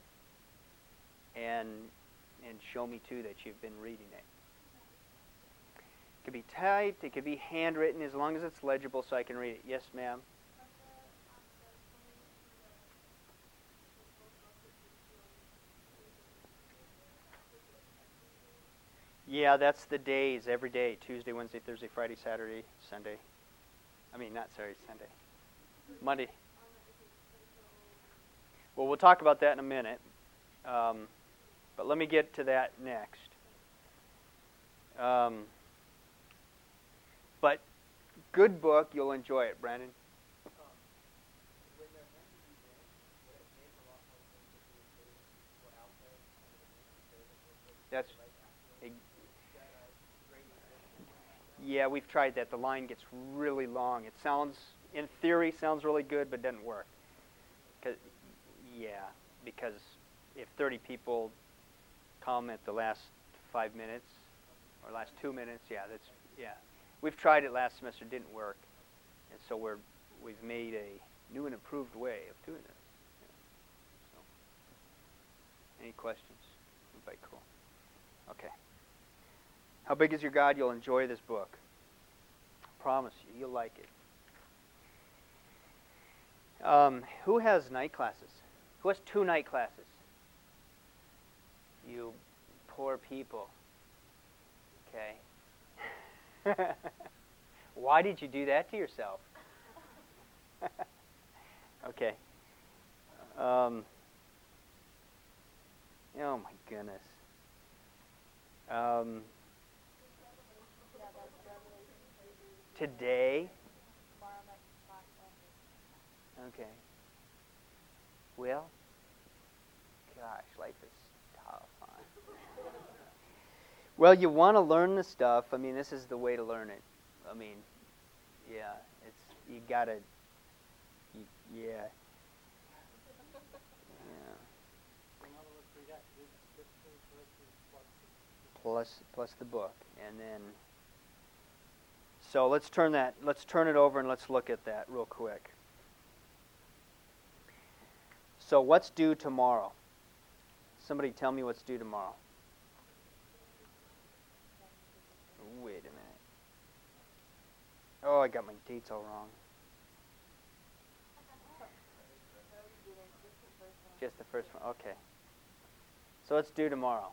And and show me too that you've been reading it. It could be typed, it could be handwritten, as long as it's legible so I can read it. Yes, ma'am? Yeah, that's the days, every day. Tuesday, Wednesday, Thursday, Friday, Saturday, Sunday. I mean, not Saturday, Sunday. Monday. Well, we'll talk about that in a minute. Um, but let me get to that next. Um, but good book, you'll enjoy it, Brandon. That's, it, yeah, we've tried that. The line gets really long. It sounds, in theory, sounds really good, but doesn't work. Cause, yeah, because if thirty people come at the last five minutes or last two minutes, yeah, that's yeah. We've tried it last semester, didn't work, and so we're we've made a new and improved way of doing this. Yeah. So, any questions? Everybody cool? Okay. How big is your God? You'll enjoy this book. I promise you, you'll like it. Um, who has night classes? Who has two night classes? You poor people. Okay. Why did you do that to yourself? Okay. Um, oh my goodness. Um, today? Okay. Well, gosh, life is tough, huh? Well, you want to learn the stuff. I mean, this is the way to learn it. I mean, yeah, it's you gotta, you, yeah, yeah. Plus, plus the book, and then. So let's turn that. Let's turn it over and let's look at that real quick. So what's due tomorrow? Somebody tell me what's due tomorrow. Wait a minute. Oh, I got my dates all wrong. Just the first one. Okay. So it's due tomorrow.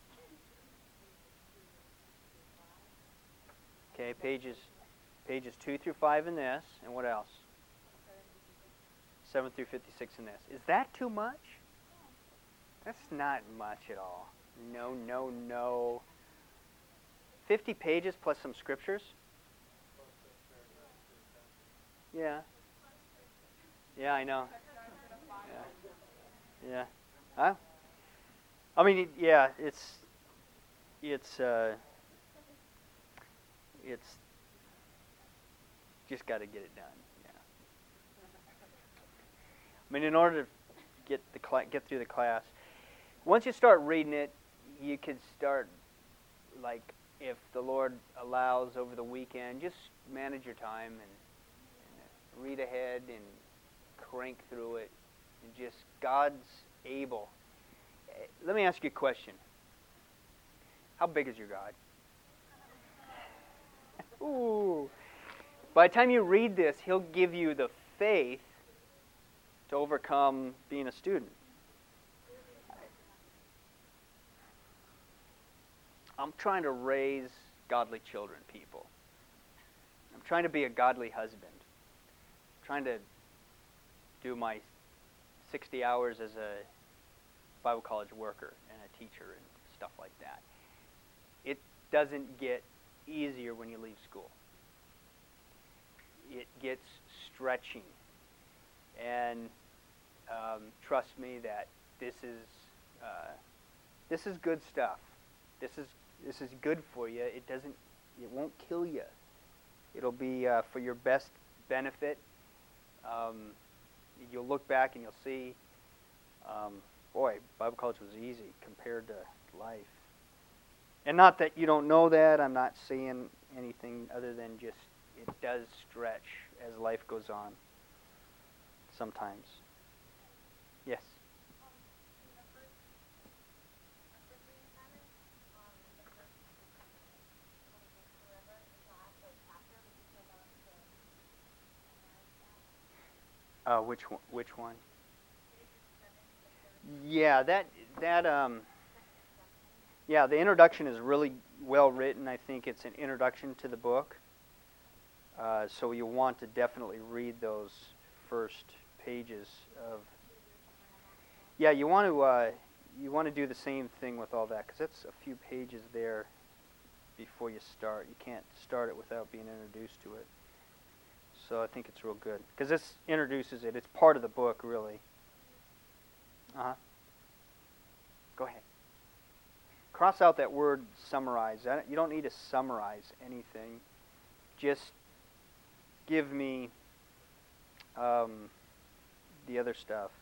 Okay, pages pages two through five in this, and what else? Seven through fifty-six in this. Is that too much? That's not much at all. No, no, no. Fifty pages plus some scriptures? Yeah. Yeah, I know. Yeah. Yeah. Huh? I mean, yeah, it's it's uh, it's just got to get it done. Yeah. I mean, in order to get the cl- get through the class, once you start reading it, you could start, like, if the Lord allows over the weekend, just manage your time and, and read ahead and crank through it. And just, God's able. Let me ask you a question. How big is your God? Ooh. By the time you read this, He'll give you the faith to overcome being a student. I'm trying to raise godly children, people. I'm trying to be a godly husband. I'm trying to do my sixty hours as a Bible college worker and a teacher and stuff like that. It doesn't get easier when you leave school. It gets stretching. And um, trust me that this is uh, this is good stuff. This is this is good for you. It doesn't. It won't kill you. It'll be uh, for your best benefit. Um, you'll look back and you'll see, um, boy, Bible college was easy compared to life. And not that you don't know that. I'm not saying anything other than just it does stretch as life goes on sometimes. Yes? Uh, which one? Which one? Yeah, that that um. Yeah, the introduction is really well written. I think it's an introduction to the book. Uh, so you want to definitely read those first pages of. Yeah, you want to uh, you want to do the same thing with all that because that's a few pages there before you start. You can't start it without being introduced to it. So I think it's real good because this introduces it. It's part of the book, really. Uh huh. Go ahead. cross out that word summarize. I don't, you don't need to summarize anything. Just give me um, the other stuff.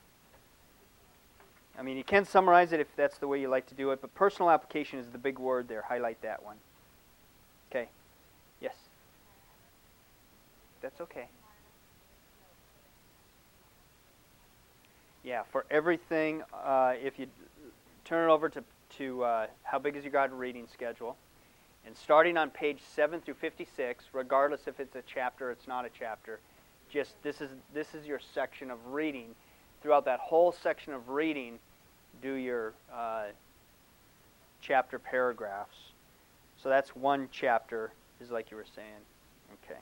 I mean, you can summarize it if that's the way you like to do it, but personal application is the big word there. Highlight that one. Okay. Yes? That's okay. Yeah, for everything, uh, if you turn it over to, to uh, how big is your God reading schedule, and starting on page seven through fifty-six, regardless if it's a chapter or it's not a chapter, just this is this is your section of reading. Throughout that whole section of reading, do your uh, chapter paragraphs. So that's one chapter, is like you were saying. Okay.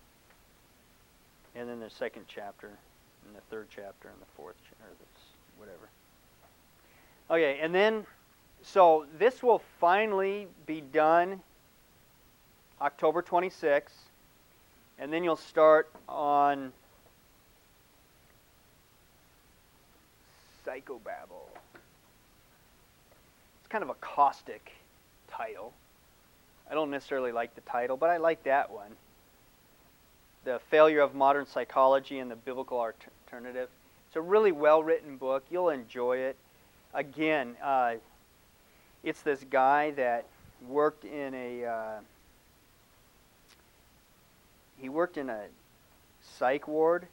And then the second chapter, and the third chapter, and the fourth chapter, whatever. Okay, and then, so this will finally be done October twenty-sixth, and then you'll start on Psychobabble. It's kind of a caustic title. I don't necessarily like the title, but I like that one. The Failure of Modern Psychology and the Biblical Alternative. It's a really well-written book. You'll enjoy it. Again, uh, it's this guy that worked in a uh, he worked in a psych ward.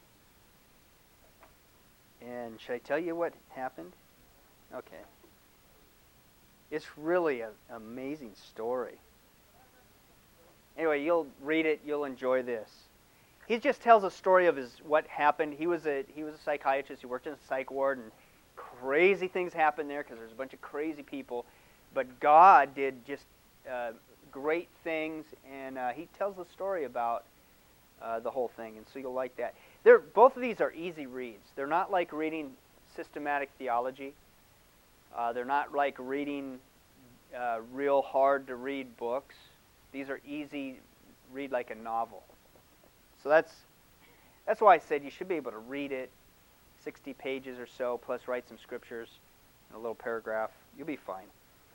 And should I tell you what happened? Okay. It's really an amazing story. Anyway, you'll read it. You'll enjoy this. He just tells a story of his what happened. He was a he was a psychiatrist. He worked in a psych ward, and crazy things happened there because there's a bunch of crazy people. But God did just uh, great things, and uh, he tells the story about uh, the whole thing, and so you'll like that. They're, both of these are easy reads. They're not like reading systematic theology. Uh, they're not like reading uh, real hard-to-read books. These are easy, read like a novel. So that's that's why I said you should be able to read it, sixty pages or so, plus write some scriptures, and a little paragraph. You'll be fine.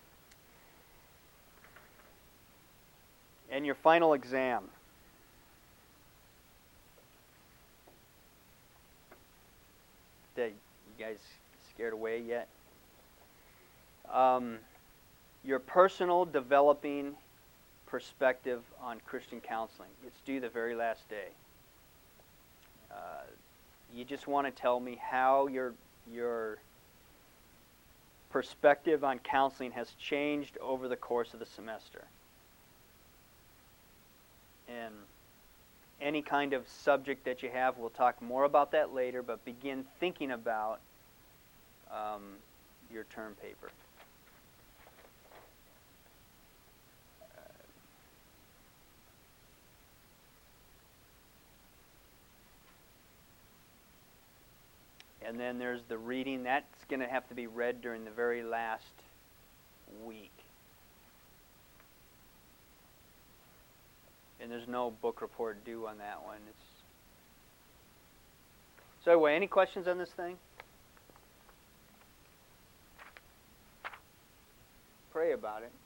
And your final exam. You guys scared away yet? Um, your personal developing perspective on Christian counseling. It's due the very last day. Uh, you just want to tell me how your your perspective on counseling has changed over the course of the semester. And any kind of subject that you have, we'll talk more about that later, but begin thinking about um, your term paper. Uh, and then there's the reading. That's going to have to be read during the very last week. And there's no book report due on that one. It's so anyway, any questions on this thing? Pray about it.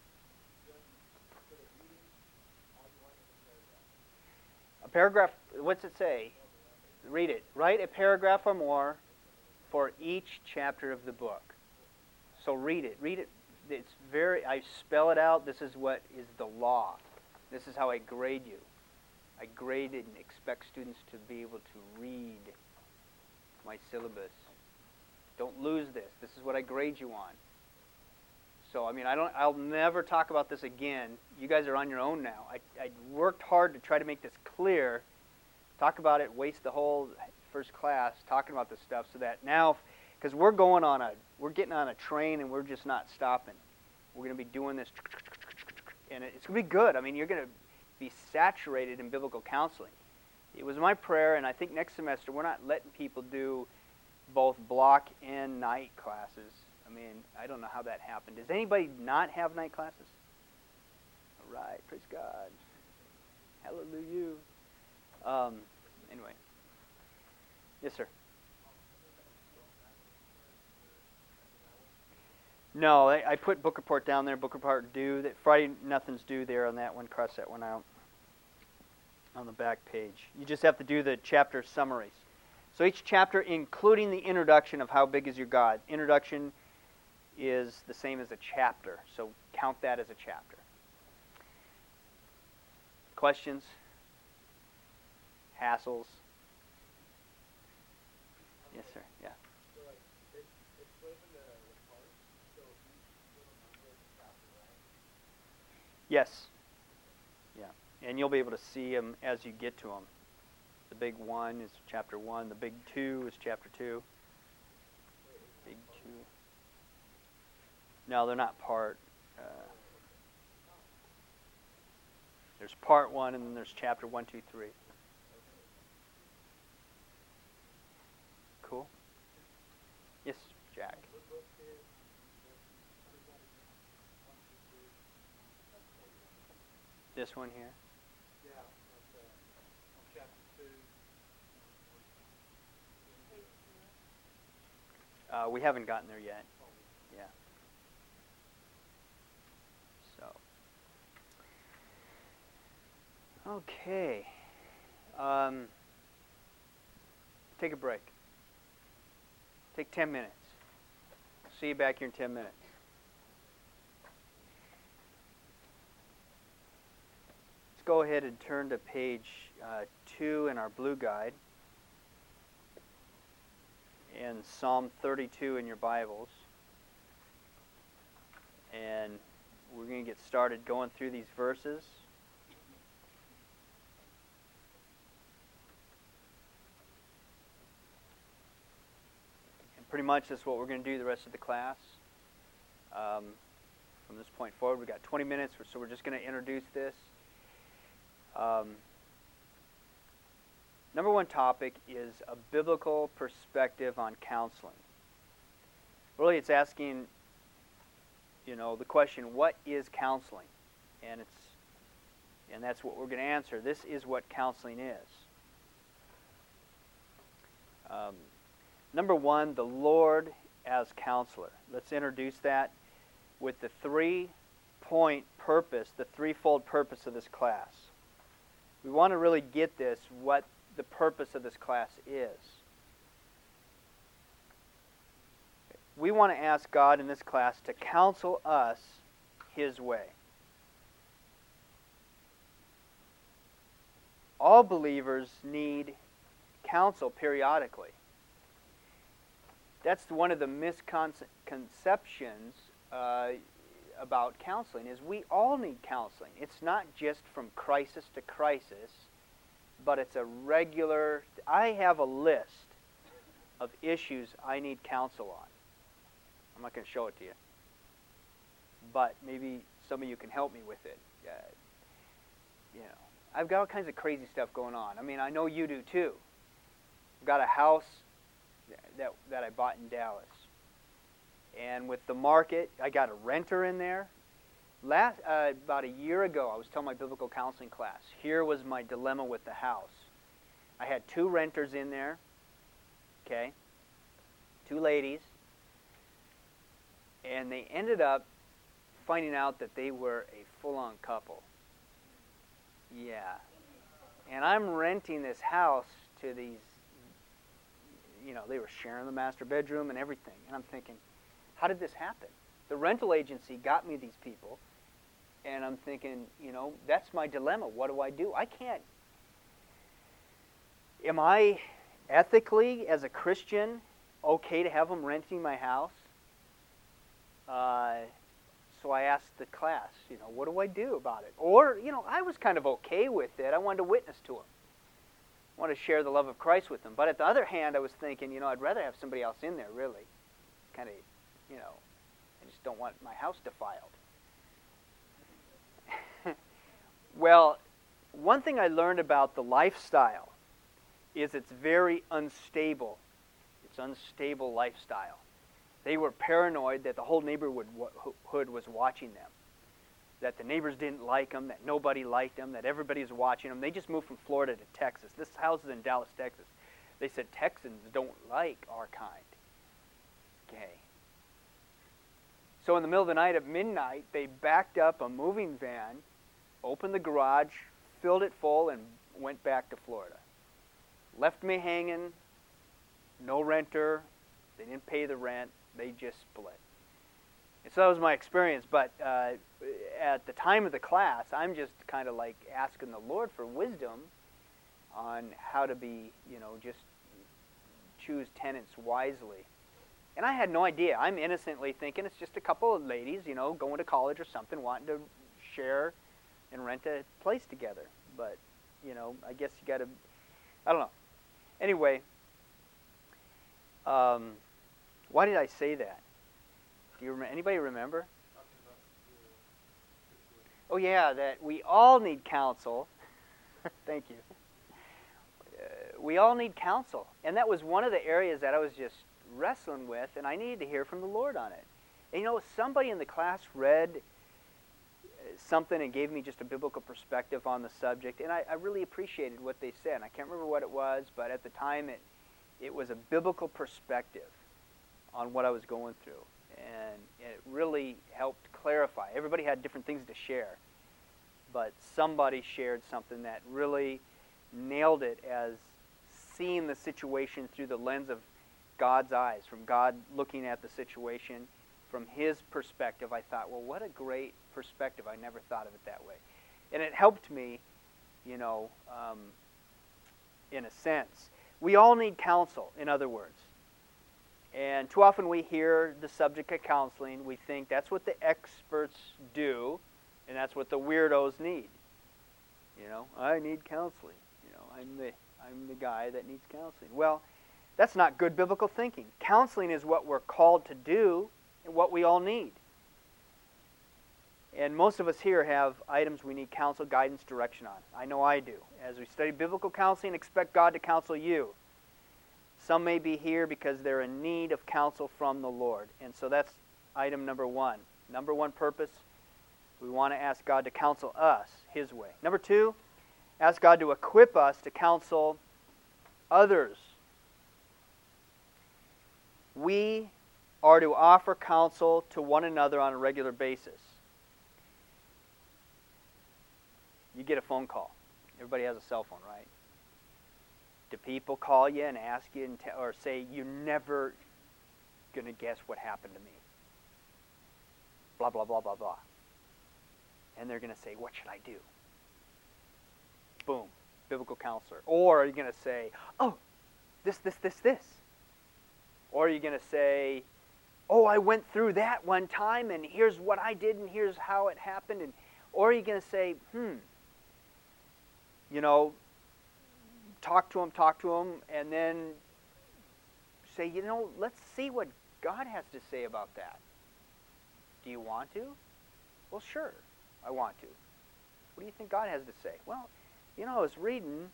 A paragraph, what's it say? Read it. Write a paragraph or more for each chapter of the book. So read it. Read it. It's very, I spell it out. This is what is the law. This is how I grade you. I grade and expect students to be able to read my syllabus. Don't lose this. This is what I grade you on. So, I mean, I don't, I'll never talk about this again. You guys are on your own now. I, I worked hard to try to make this clear. Talk about it, waste the whole first class talking about this stuff so that now, because we're going on a, we're getting on a train and we're just not stopping. We're going to be doing this, and it's going to be good. I mean, you're going to be saturated in biblical counseling. It was my prayer, and I think next semester we're not letting people do both block and night classes. I mean, I don't know how that happened. Does anybody not have night classes? All right, praise God. Hallelujah. Um, anyway. Yes, sir. No, I, I put book report down there, book report due. That Friday, nothing's due there on that one. Cross that one out on the back page. You just have to do the chapter summaries. So each chapter, including the introduction of how big is your God. Introduction is the same as a chapter, so count that as a chapter. Questions? Hassles? Yes, sir. Yeah. So like it's it's split up into the parts. So each little number is a chapter, right? Yes. Yeah. And you'll be able to see them as you get to them. The big one is chapter one. The big two is chapter two. Big two. No, they're not part. Uh, there's part one, and then there's chapter one, two, three. Cool. Yes, Jack. This one here. Yeah, that's uh, on chapter two. Uh, we haven't gotten there yet. Yeah. So. Okay. Um, take a break. Take ten minutes. See you back here in ten minutes. Let's go ahead and turn to page uh, two in our blue guide. And Psalm thirty-two in your Bibles. And we're going to get started going through these verses. And pretty much that's what we're going to do the rest of the class. Um, from this point forward, we've got twenty minutes, so we're just going to introduce this. Um, Number one topic is a biblical perspective on counseling. Really, it's asking, you know, the question, what is counseling? And it's, and that's what we're going to answer. This is what counseling is. Um, number one, the Lord as counselor. Let's introduce that with the three-point purpose, the threefold purpose of this class. We want to really get this, what the purpose of this class is. We want to ask God in this class to counsel us His way. All believers need counsel periodically. That's one of the misconceptions uh, about counseling, is we all need counseling. It's not just from crisis to crisis, but it's a regular. I have a list of issues I need counsel on. I'm not going to show it to you, but maybe some of you can help me with it. Uh, you know, I've got all kinds of crazy stuff going on. I mean, I know you do too. I've got a house that that I bought in Dallas, and with the market, I got a renter in there. Last, uh, about a year ago, I was telling my biblical counseling class, here was my dilemma with the house. I had two renters in there, okay, two ladies, and they ended up finding out that they were a full-on couple. Yeah. And I'm renting this house to these, you know, they were sharing the master bedroom and everything. And I'm thinking, how did this happen? The rental agency got me these people. And I'm thinking, you know, that's my dilemma. What do I do? I can't. Am I ethically, as a Christian, okay to have them renting my house? Uh, so I asked the class, you know, what do I do about it? Or, you know, I was kind of okay with it. I wanted to witness to them. I wanted to share the love of Christ with them. But at the other hand, I was thinking, you know, I'd rather have somebody else in there, really. Kind of, you know, I just don't want my house defiled. Well, one thing I learned about the lifestyle is it's very unstable. It's unstable lifestyle. They were paranoid that the whole neighborhood was watching them, that the neighbors didn't like them, that nobody liked them, that everybody was watching them. They just moved from Florida to Texas. This house is in Dallas, Texas. They said Texans don't like our kind. Okay. So in the middle of the night at midnight, they backed up a moving van, opened the garage, filled it full, and went back to Florida. Left me hanging, no renter, they didn't pay the rent, they just split. And so that was my experience, but uh, at the time of the class, I'm just kind of like asking the Lord for wisdom on how to be, you know, just choose tenants wisely. And I had no idea. I'm innocently thinking it's just a couple of ladies, you know, going to college or something, wanting to share and rent a place together. But, you know, I guess you got to, I don't know. Anyway, um, why did I say that? Do you remember? Anybody remember? Oh yeah, that we all need counsel. Thank you. Uh, we all need counsel, and that was one of the areas that I was just wrestling with, and I needed to hear from the Lord on it. And you know, somebody in the class read something and gave me just a biblical perspective on the subject, and I, I really appreciated what they said. I can't remember what it was, but at the time it it was a biblical perspective on what I was going through, and it really helped clarify. Everybody had different things to share, but somebody shared something that really nailed it as seeing the situation through the lens of God's eyes, from God looking at the situation from His perspective. I thought, well, what a great perspective. I never thought of it that way. And it helped me, you know, um, in a sense. We all need counsel, in other words. And too often we hear the subject of counseling. We think that's what the experts do, and that's what the weirdos need. You know, I need counseling. You know, I'm the I'm the guy that needs counseling. Well, that's not good biblical thinking. Counseling is what we're called to do and what we all need. And most of us here have items we need counsel, guidance, direction on. I know I do. As we study biblical counseling, expect God to counsel you. Some may be here because they're in need of counsel from the Lord. And so that's item number one. Number one purpose, we want to ask God to counsel us His way. Number two, ask God to equip us to counsel others. We are to offer counsel to one another on a regular basis. You get a phone call. Everybody has a cell phone, right? Do people call you and ask you and t- or say, you're never going to guess what happened to me? Blah, blah, blah, blah, blah. And they're going to say, what should I do? Boom. Biblical counselor. Or are you going to say, oh, this, this, this, this? Or are you going to say, oh, I went through that one time, and here's what I did, and here's how it happened? And or are you going to say, hmm, you know, talk to him, talk to him, and then say, you know, let's see what God has to say about that. Do you want to? Well, sure, I want to. What do you think God has to say? Well, you know, I was reading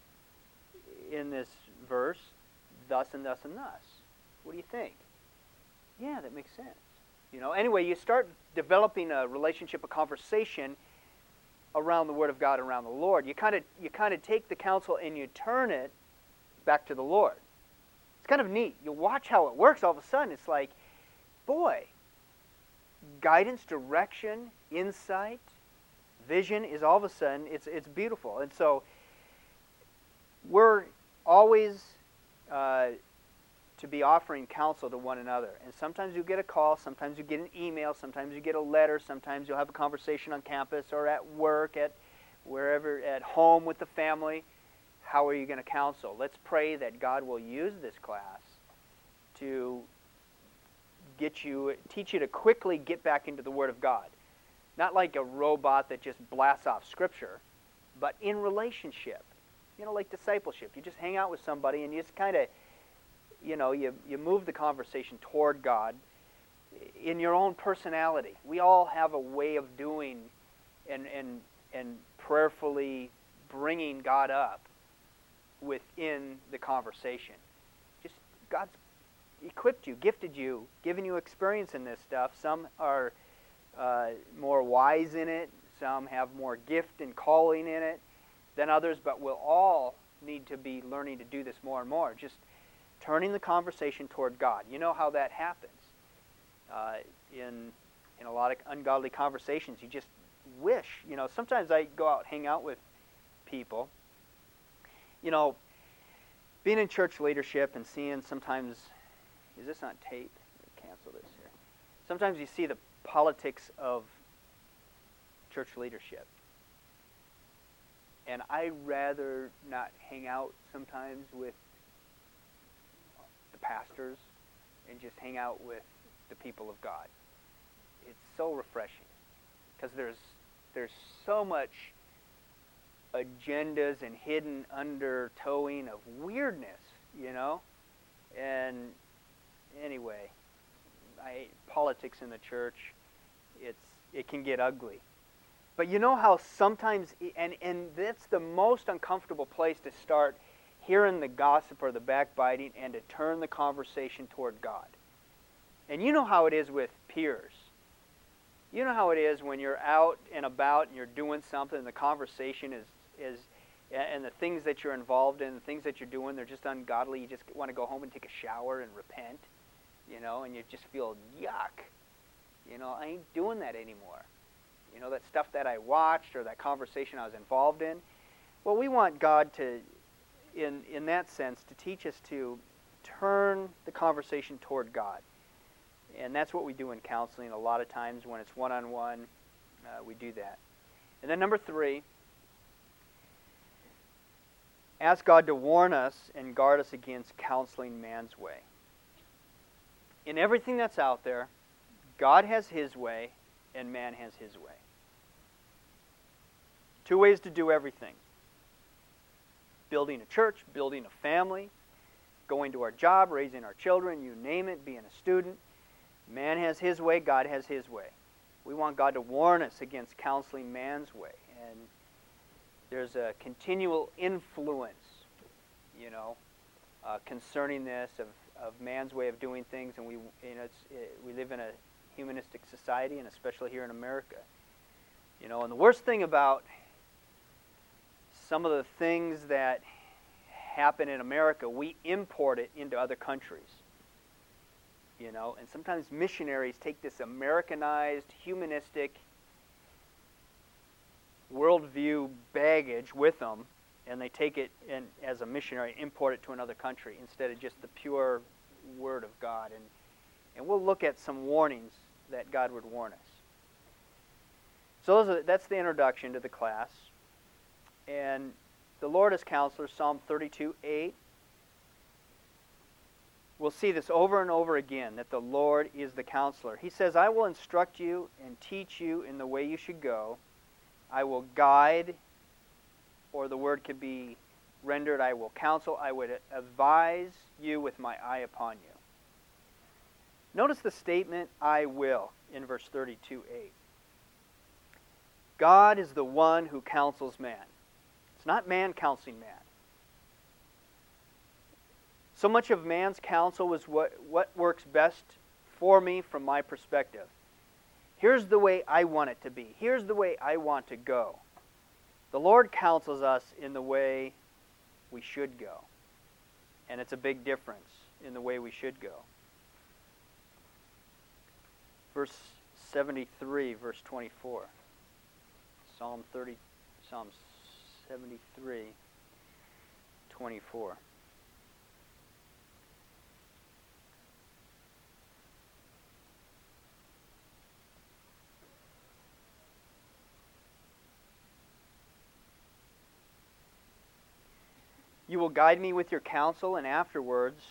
in this verse, thus and thus and thus. What do you think? Yeah, that makes sense. You know, anyway, you start developing a relationship, a conversation around the Word of God, around the Lord. You kind of you kind of take the counsel and you turn it back to the Lord. It's kind of neat. You watch how it works. All of a sudden, it's like, boy, guidance, direction, insight, vision is all of a sudden it's it's beautiful. And so we're always uh, to be offering counsel to one another. And sometimes you get a call, sometimes you get an email, sometimes you get a letter, sometimes you'll have a conversation on campus or at work, at wherever, at home with the family. How are you going to counsel? Let's pray that God will use this class to get you, teach you to quickly get back into the Word of God. Not like a robot that just blasts off Scripture, but in relationship. You know, like discipleship. You just hang out with somebody and you just kind of, you know, you, you move the conversation toward God in your own personality. We all have a way of doing and and and prayerfully bringing God up within the conversation. Just God's equipped you, gifted you, given you experience in this stuff. Some are uh, more wise in it. Some have more gift and calling in it than others, but we'll all need to be learning to do this more and more. Just turning the conversation toward God. You know how that happens. uh, in in a lot of ungodly conversations. You just wish, you know, sometimes I go out, hang out with people, you know, being in church leadership and seeing sometimes, is this on tape? Cancel this here. Sometimes you see the politics of church leadership. And I'd rather not hang out sometimes with the pastors and just hang out with the people of God. It's so refreshing because there's there's so much agendas and hidden undertowing of weirdness, you know? And anyway, I politics in the church, it's it can get ugly. But you know how sometimes, and, and that's the most uncomfortable place to start hearing the gossip or the backbiting and to turn the conversation toward God. And you know how it is with peers. You know how it is when you're out and about and you're doing something and the conversation is, is and the things that you're involved in, the things that you're doing, they're just ungodly. You just want to go home and take a shower and repent, you know, and you just feel, yuck. You know, I ain't doing that anymore. You know, that stuff that I watched or that conversation I was involved in. Well, we want God to, in in that sense, to teach us to turn the conversation toward God. And that's what we do in counseling a lot of times when it's one-on-one. Uh, we do that. And then number three, ask God to warn us and guard us against counseling man's way. In everything that's out there, God has His way and man has his way. Two ways to do everything. Building a church, building a family, going to our job, raising our children, you name it, being a student. Man has his way, God has his way. We want God to warn us against counseling man's way. And there's a continual influence, you know, uh, concerning this of, of man's way of doing things. And we, you know, it's, it, we live in a humanistic society, and especially here in America. You know, and the worst thing about some of the things that happen in America, we import it into other countries. You know, and sometimes missionaries take this Americanized, humanistic worldview baggage with them, and they take it and as a missionary, import it to another country instead of just the pure Word of God. And and we'll look at some warnings that God would warn us. So those are, that's the introduction to the class. And the Lord is counselor, Psalm thirty-two eight. We'll see this over and over again, that the Lord is the counselor. He says, I will instruct you and teach you in the way you should go. I will guide, or the word could be rendered, I will counsel, I would advise you with my eye upon you. Notice the statement, I will, in verse thirty-two eight. God is the one who counsels man. It's not man counseling man. So much of man's counsel is what, what works best for me from my perspective. Here's the way I want it to be. Here's the way I want to go. The Lord counsels us in the way we should go. And it's a big difference in the way we should go. Verse seventy-three, verse twenty-four. Psalm thirty, Psalm seventy-three, twenty-four. You will guide me with your counsel, and afterwards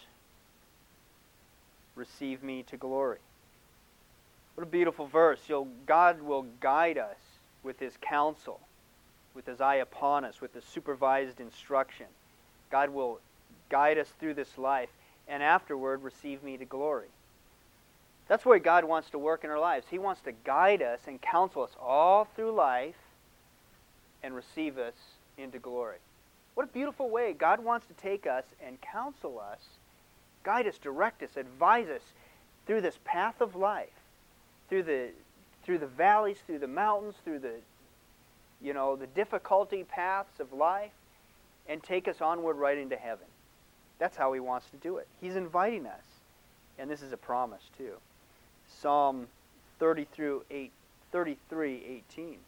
receive me to glory. What a beautiful verse. You'll, God will guide us with His counsel, with His eye upon us, with His supervised instruction. God will guide us through this life, and afterward receive me to glory. That's the way God wants to work in our lives. He wants to guide us and counsel us all through life and receive us into glory. What a beautiful way. God wants to take us and counsel us, guide us, direct us, advise us through this path of life, through the through the valleys, through the mountains, through the you know, the difficulty paths of life, and take us onward right into heaven. That's how He wants to do it. He's inviting us. And this is a promise too. Psalm thirty through eight, thirty-three eighteen.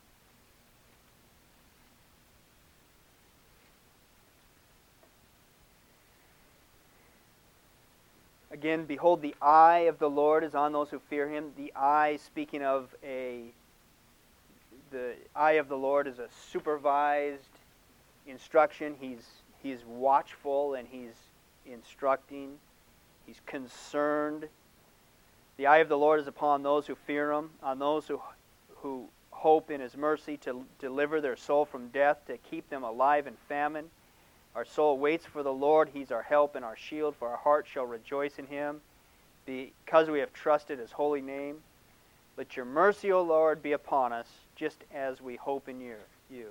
Again, behold, the eye of the Lord is on those who fear him. The eye, speaking of a, the eye of the Lord is a supervised instruction. He's, he's watchful and he's instructing. He's concerned. The eye of the Lord is upon those who fear him, on those who, who hope in his mercy to deliver their soul from death, to keep them alive in famine. Our soul waits for the Lord. He's our help and our shield, for our heart shall rejoice in him, because we have trusted his holy name. Let your mercy, O Lord, be upon us, just as we hope in you. you.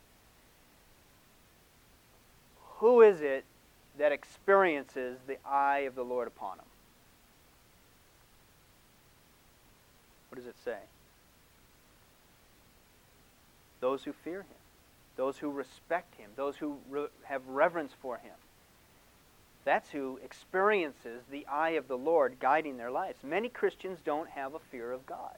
Who is it that experiences the eye of the Lord upon him? What does it say? Those who fear him. Those who respect him, those who re- have reverence for him. That's who experiences the eye of the Lord guiding their lives. Many Christians don't have a fear of God.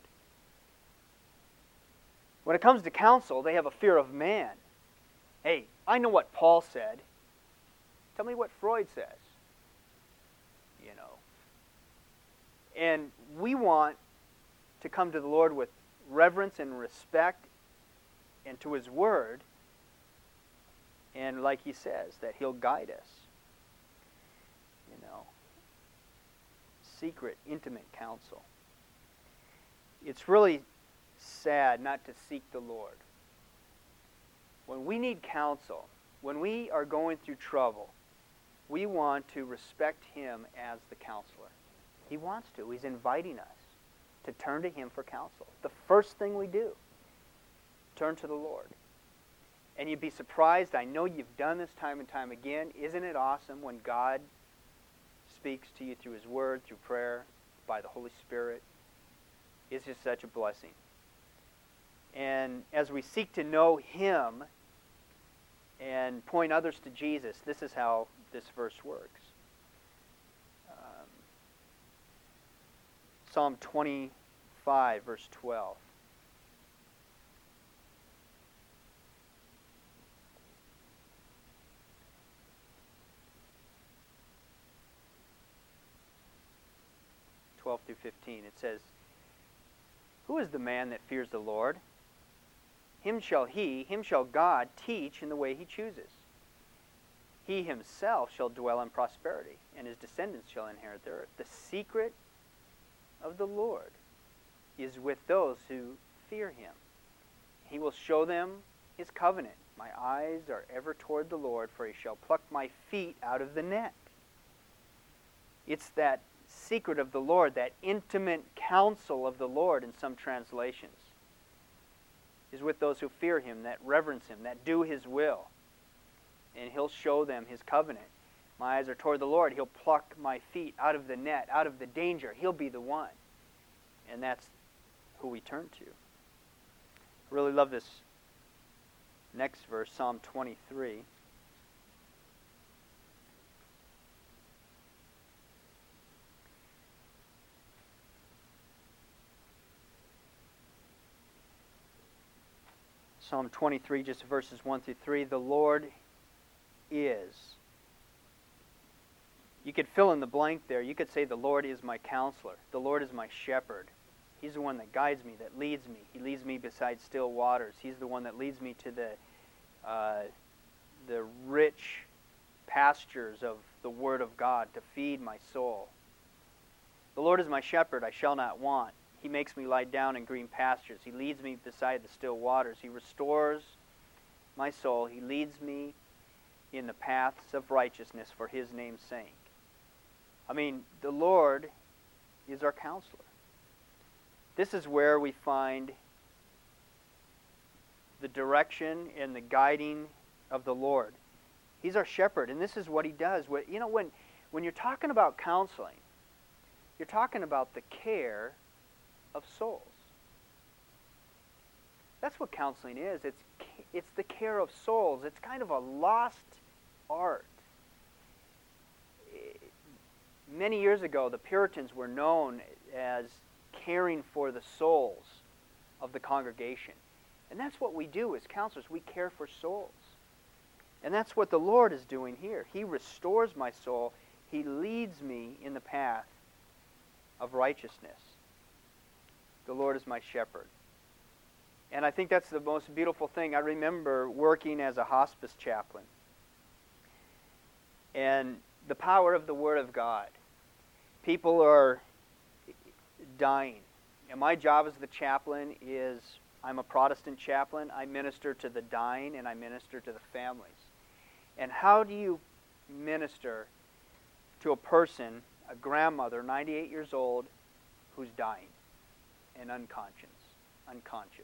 When it comes to counsel, they have a fear of man. Hey, I know what Paul said. Tell me what Freud says. You know. And we want to come to the Lord with reverence and respect and to his word. And like he says, that he'll guide us. You know, secret, intimate counsel. It's really sad not to seek the Lord. When we need counsel, when we are going through trouble, we want to respect him as the counselor. He wants to. He's inviting us to turn to him for counsel. The first thing we do, turn to the Lord. And you'd be surprised, I know you've done this time and time again. Isn't it awesome when God speaks to you through his word, through prayer, by the Holy Spirit? It's just such a blessing. And as we seek to know him and point others to Jesus, this is how this verse works. Um, Psalm twenty-five, verse twelve. twelve through fifteen, it says, who is the man that fears the Lord? Him shall he, him shall God teach in the way he chooses. He himself shall dwell in prosperity, and his descendants shall inherit the earth. The secret of the Lord is with those who fear him. He will show them his covenant. My eyes are ever toward the Lord, for he shall pluck my feet out of the net. It's that secret of the Lord, that intimate counsel of the Lord in some translations, is with those who fear him, that reverence him, that do his will. And he'll show them his covenant. My eyes are toward the Lord. He'll pluck my feet out of the net, out of the danger. He'll be the one. And that's who we turn to. I really love this next verse, Psalm twenty-three. Psalm twenty-three, just verses one through three. The Lord is. You could fill in the blank there. You could say, the Lord is my counselor. The Lord is my shepherd. He's the one that guides me, that leads me. He leads me beside still waters. He's the one that leads me to the uh, the rich pastures of the Word of God to feed my soul. The Lord is my shepherd, I shall not want. He makes me lie down in green pastures. He leads me beside the still waters. He restores my soul. He leads me in the paths of righteousness for his name's sake. I mean, the Lord is our counselor. This is where we find the direction and the guiding of the Lord. He's our shepherd, and this is what he does. You know, when, when you're talking about counseling, you're talking about the care of souls. That's what counseling is. It's it's the care of souls. It's kind of a lost art. Many years ago, the Puritans were known as caring for the souls of the congregation. And that's what we do as counselors. We care for souls. And that's what the Lord is doing here. He restores my soul. He leads me in the path of righteousness. The Lord is my shepherd. And I think that's the most beautiful thing. I remember working as a hospice chaplain. And the power of the Word of God. People are dying. And my job as the chaplain is, I'm a Protestant chaplain. I minister to the dying and I minister to the families. And how do you minister to a person, a grandmother, ninety-eight years old, who's dying and unconscious? Unconscious.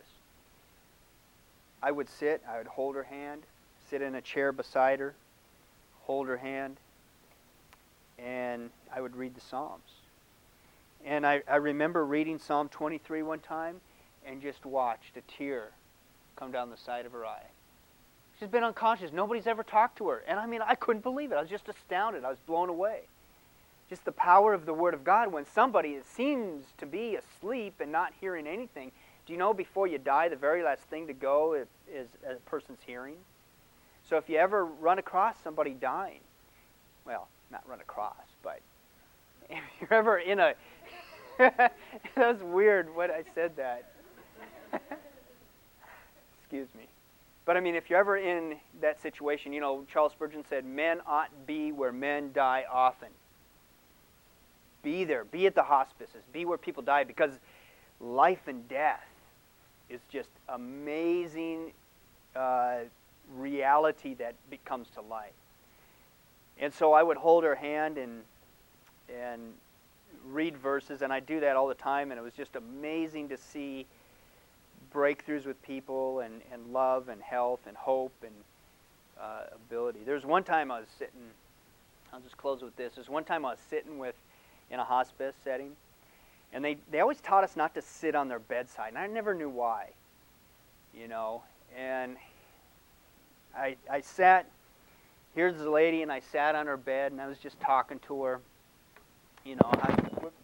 I would sit, I would hold her hand, sit in a chair beside her, hold her hand, and I would read the Psalms. And I, I remember reading Psalm twenty-three one time and just watched a tear come down the side of her eye. She's been unconscious. Nobody's ever talked to her. And I mean, I couldn't believe it. I was just astounded. I was blown away. Just the power of the Word of God when somebody seems to be asleep and not hearing anything. Do you know before you die, the very last thing to go is, is a person's hearing? So if you ever run across somebody dying, well, not run across, but if you're ever in a... that was weird when I said that. Excuse me. But I mean, if you're ever in that situation, you know, Charles Spurgeon said, men ought be where men die often. Be there. Be at the hospices. Be where people die, because life and death is just amazing uh, reality that comes to life. And so I would hold her hand and and read verses, and I do that all the time, and it was just amazing to see breakthroughs with people and, and love and health and hope and uh, ability. There was one time I was sitting, I'll just close with this. There's one time I was sitting with, in a hospice setting, and they, they always taught us not to sit on their bedside, and I never knew why, you know. And I, I sat, here's the lady, and I sat on her bed, and I was just talking to her, you know, how,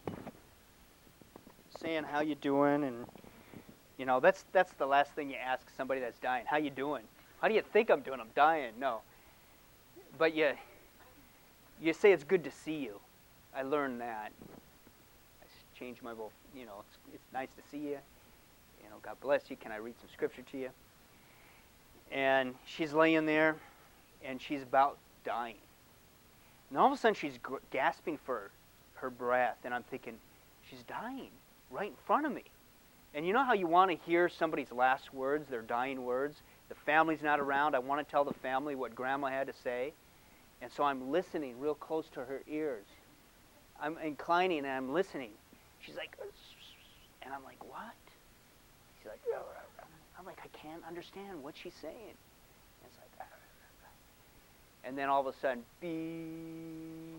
saying how you doing, and you know, that's that's the last thing you ask somebody that's dying. How you doing? How do you think I'm doing? I'm dying. No. But you you say it's good to see you. I learned that. I changed my vote. You know, it's, it's nice to see you. You know, God bless you. Can I read some scripture to you? And she's laying there, and she's about dying. And all of a sudden, she's g- gasping for her breath, and I'm thinking, she's dying right in front of me. And you know how you want to hear somebody's last words, their dying words? The family's not around. I want to tell the family what Grandma had to say. And so I'm listening real close to her ears. I'm inclining and I'm listening. She's like, and I'm like, what? She's like, I'm like, I can't understand what she's saying. And it's like, and then all of a sudden, beep.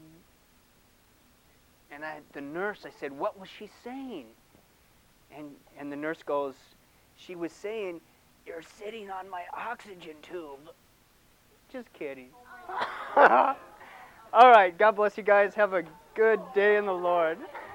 And I, the nurse, I said, what was she saying? And and the nurse goes, she was saying, you're sitting on my oxygen tube. Just kidding. All right, God bless you guys. Have a good day in the Lord.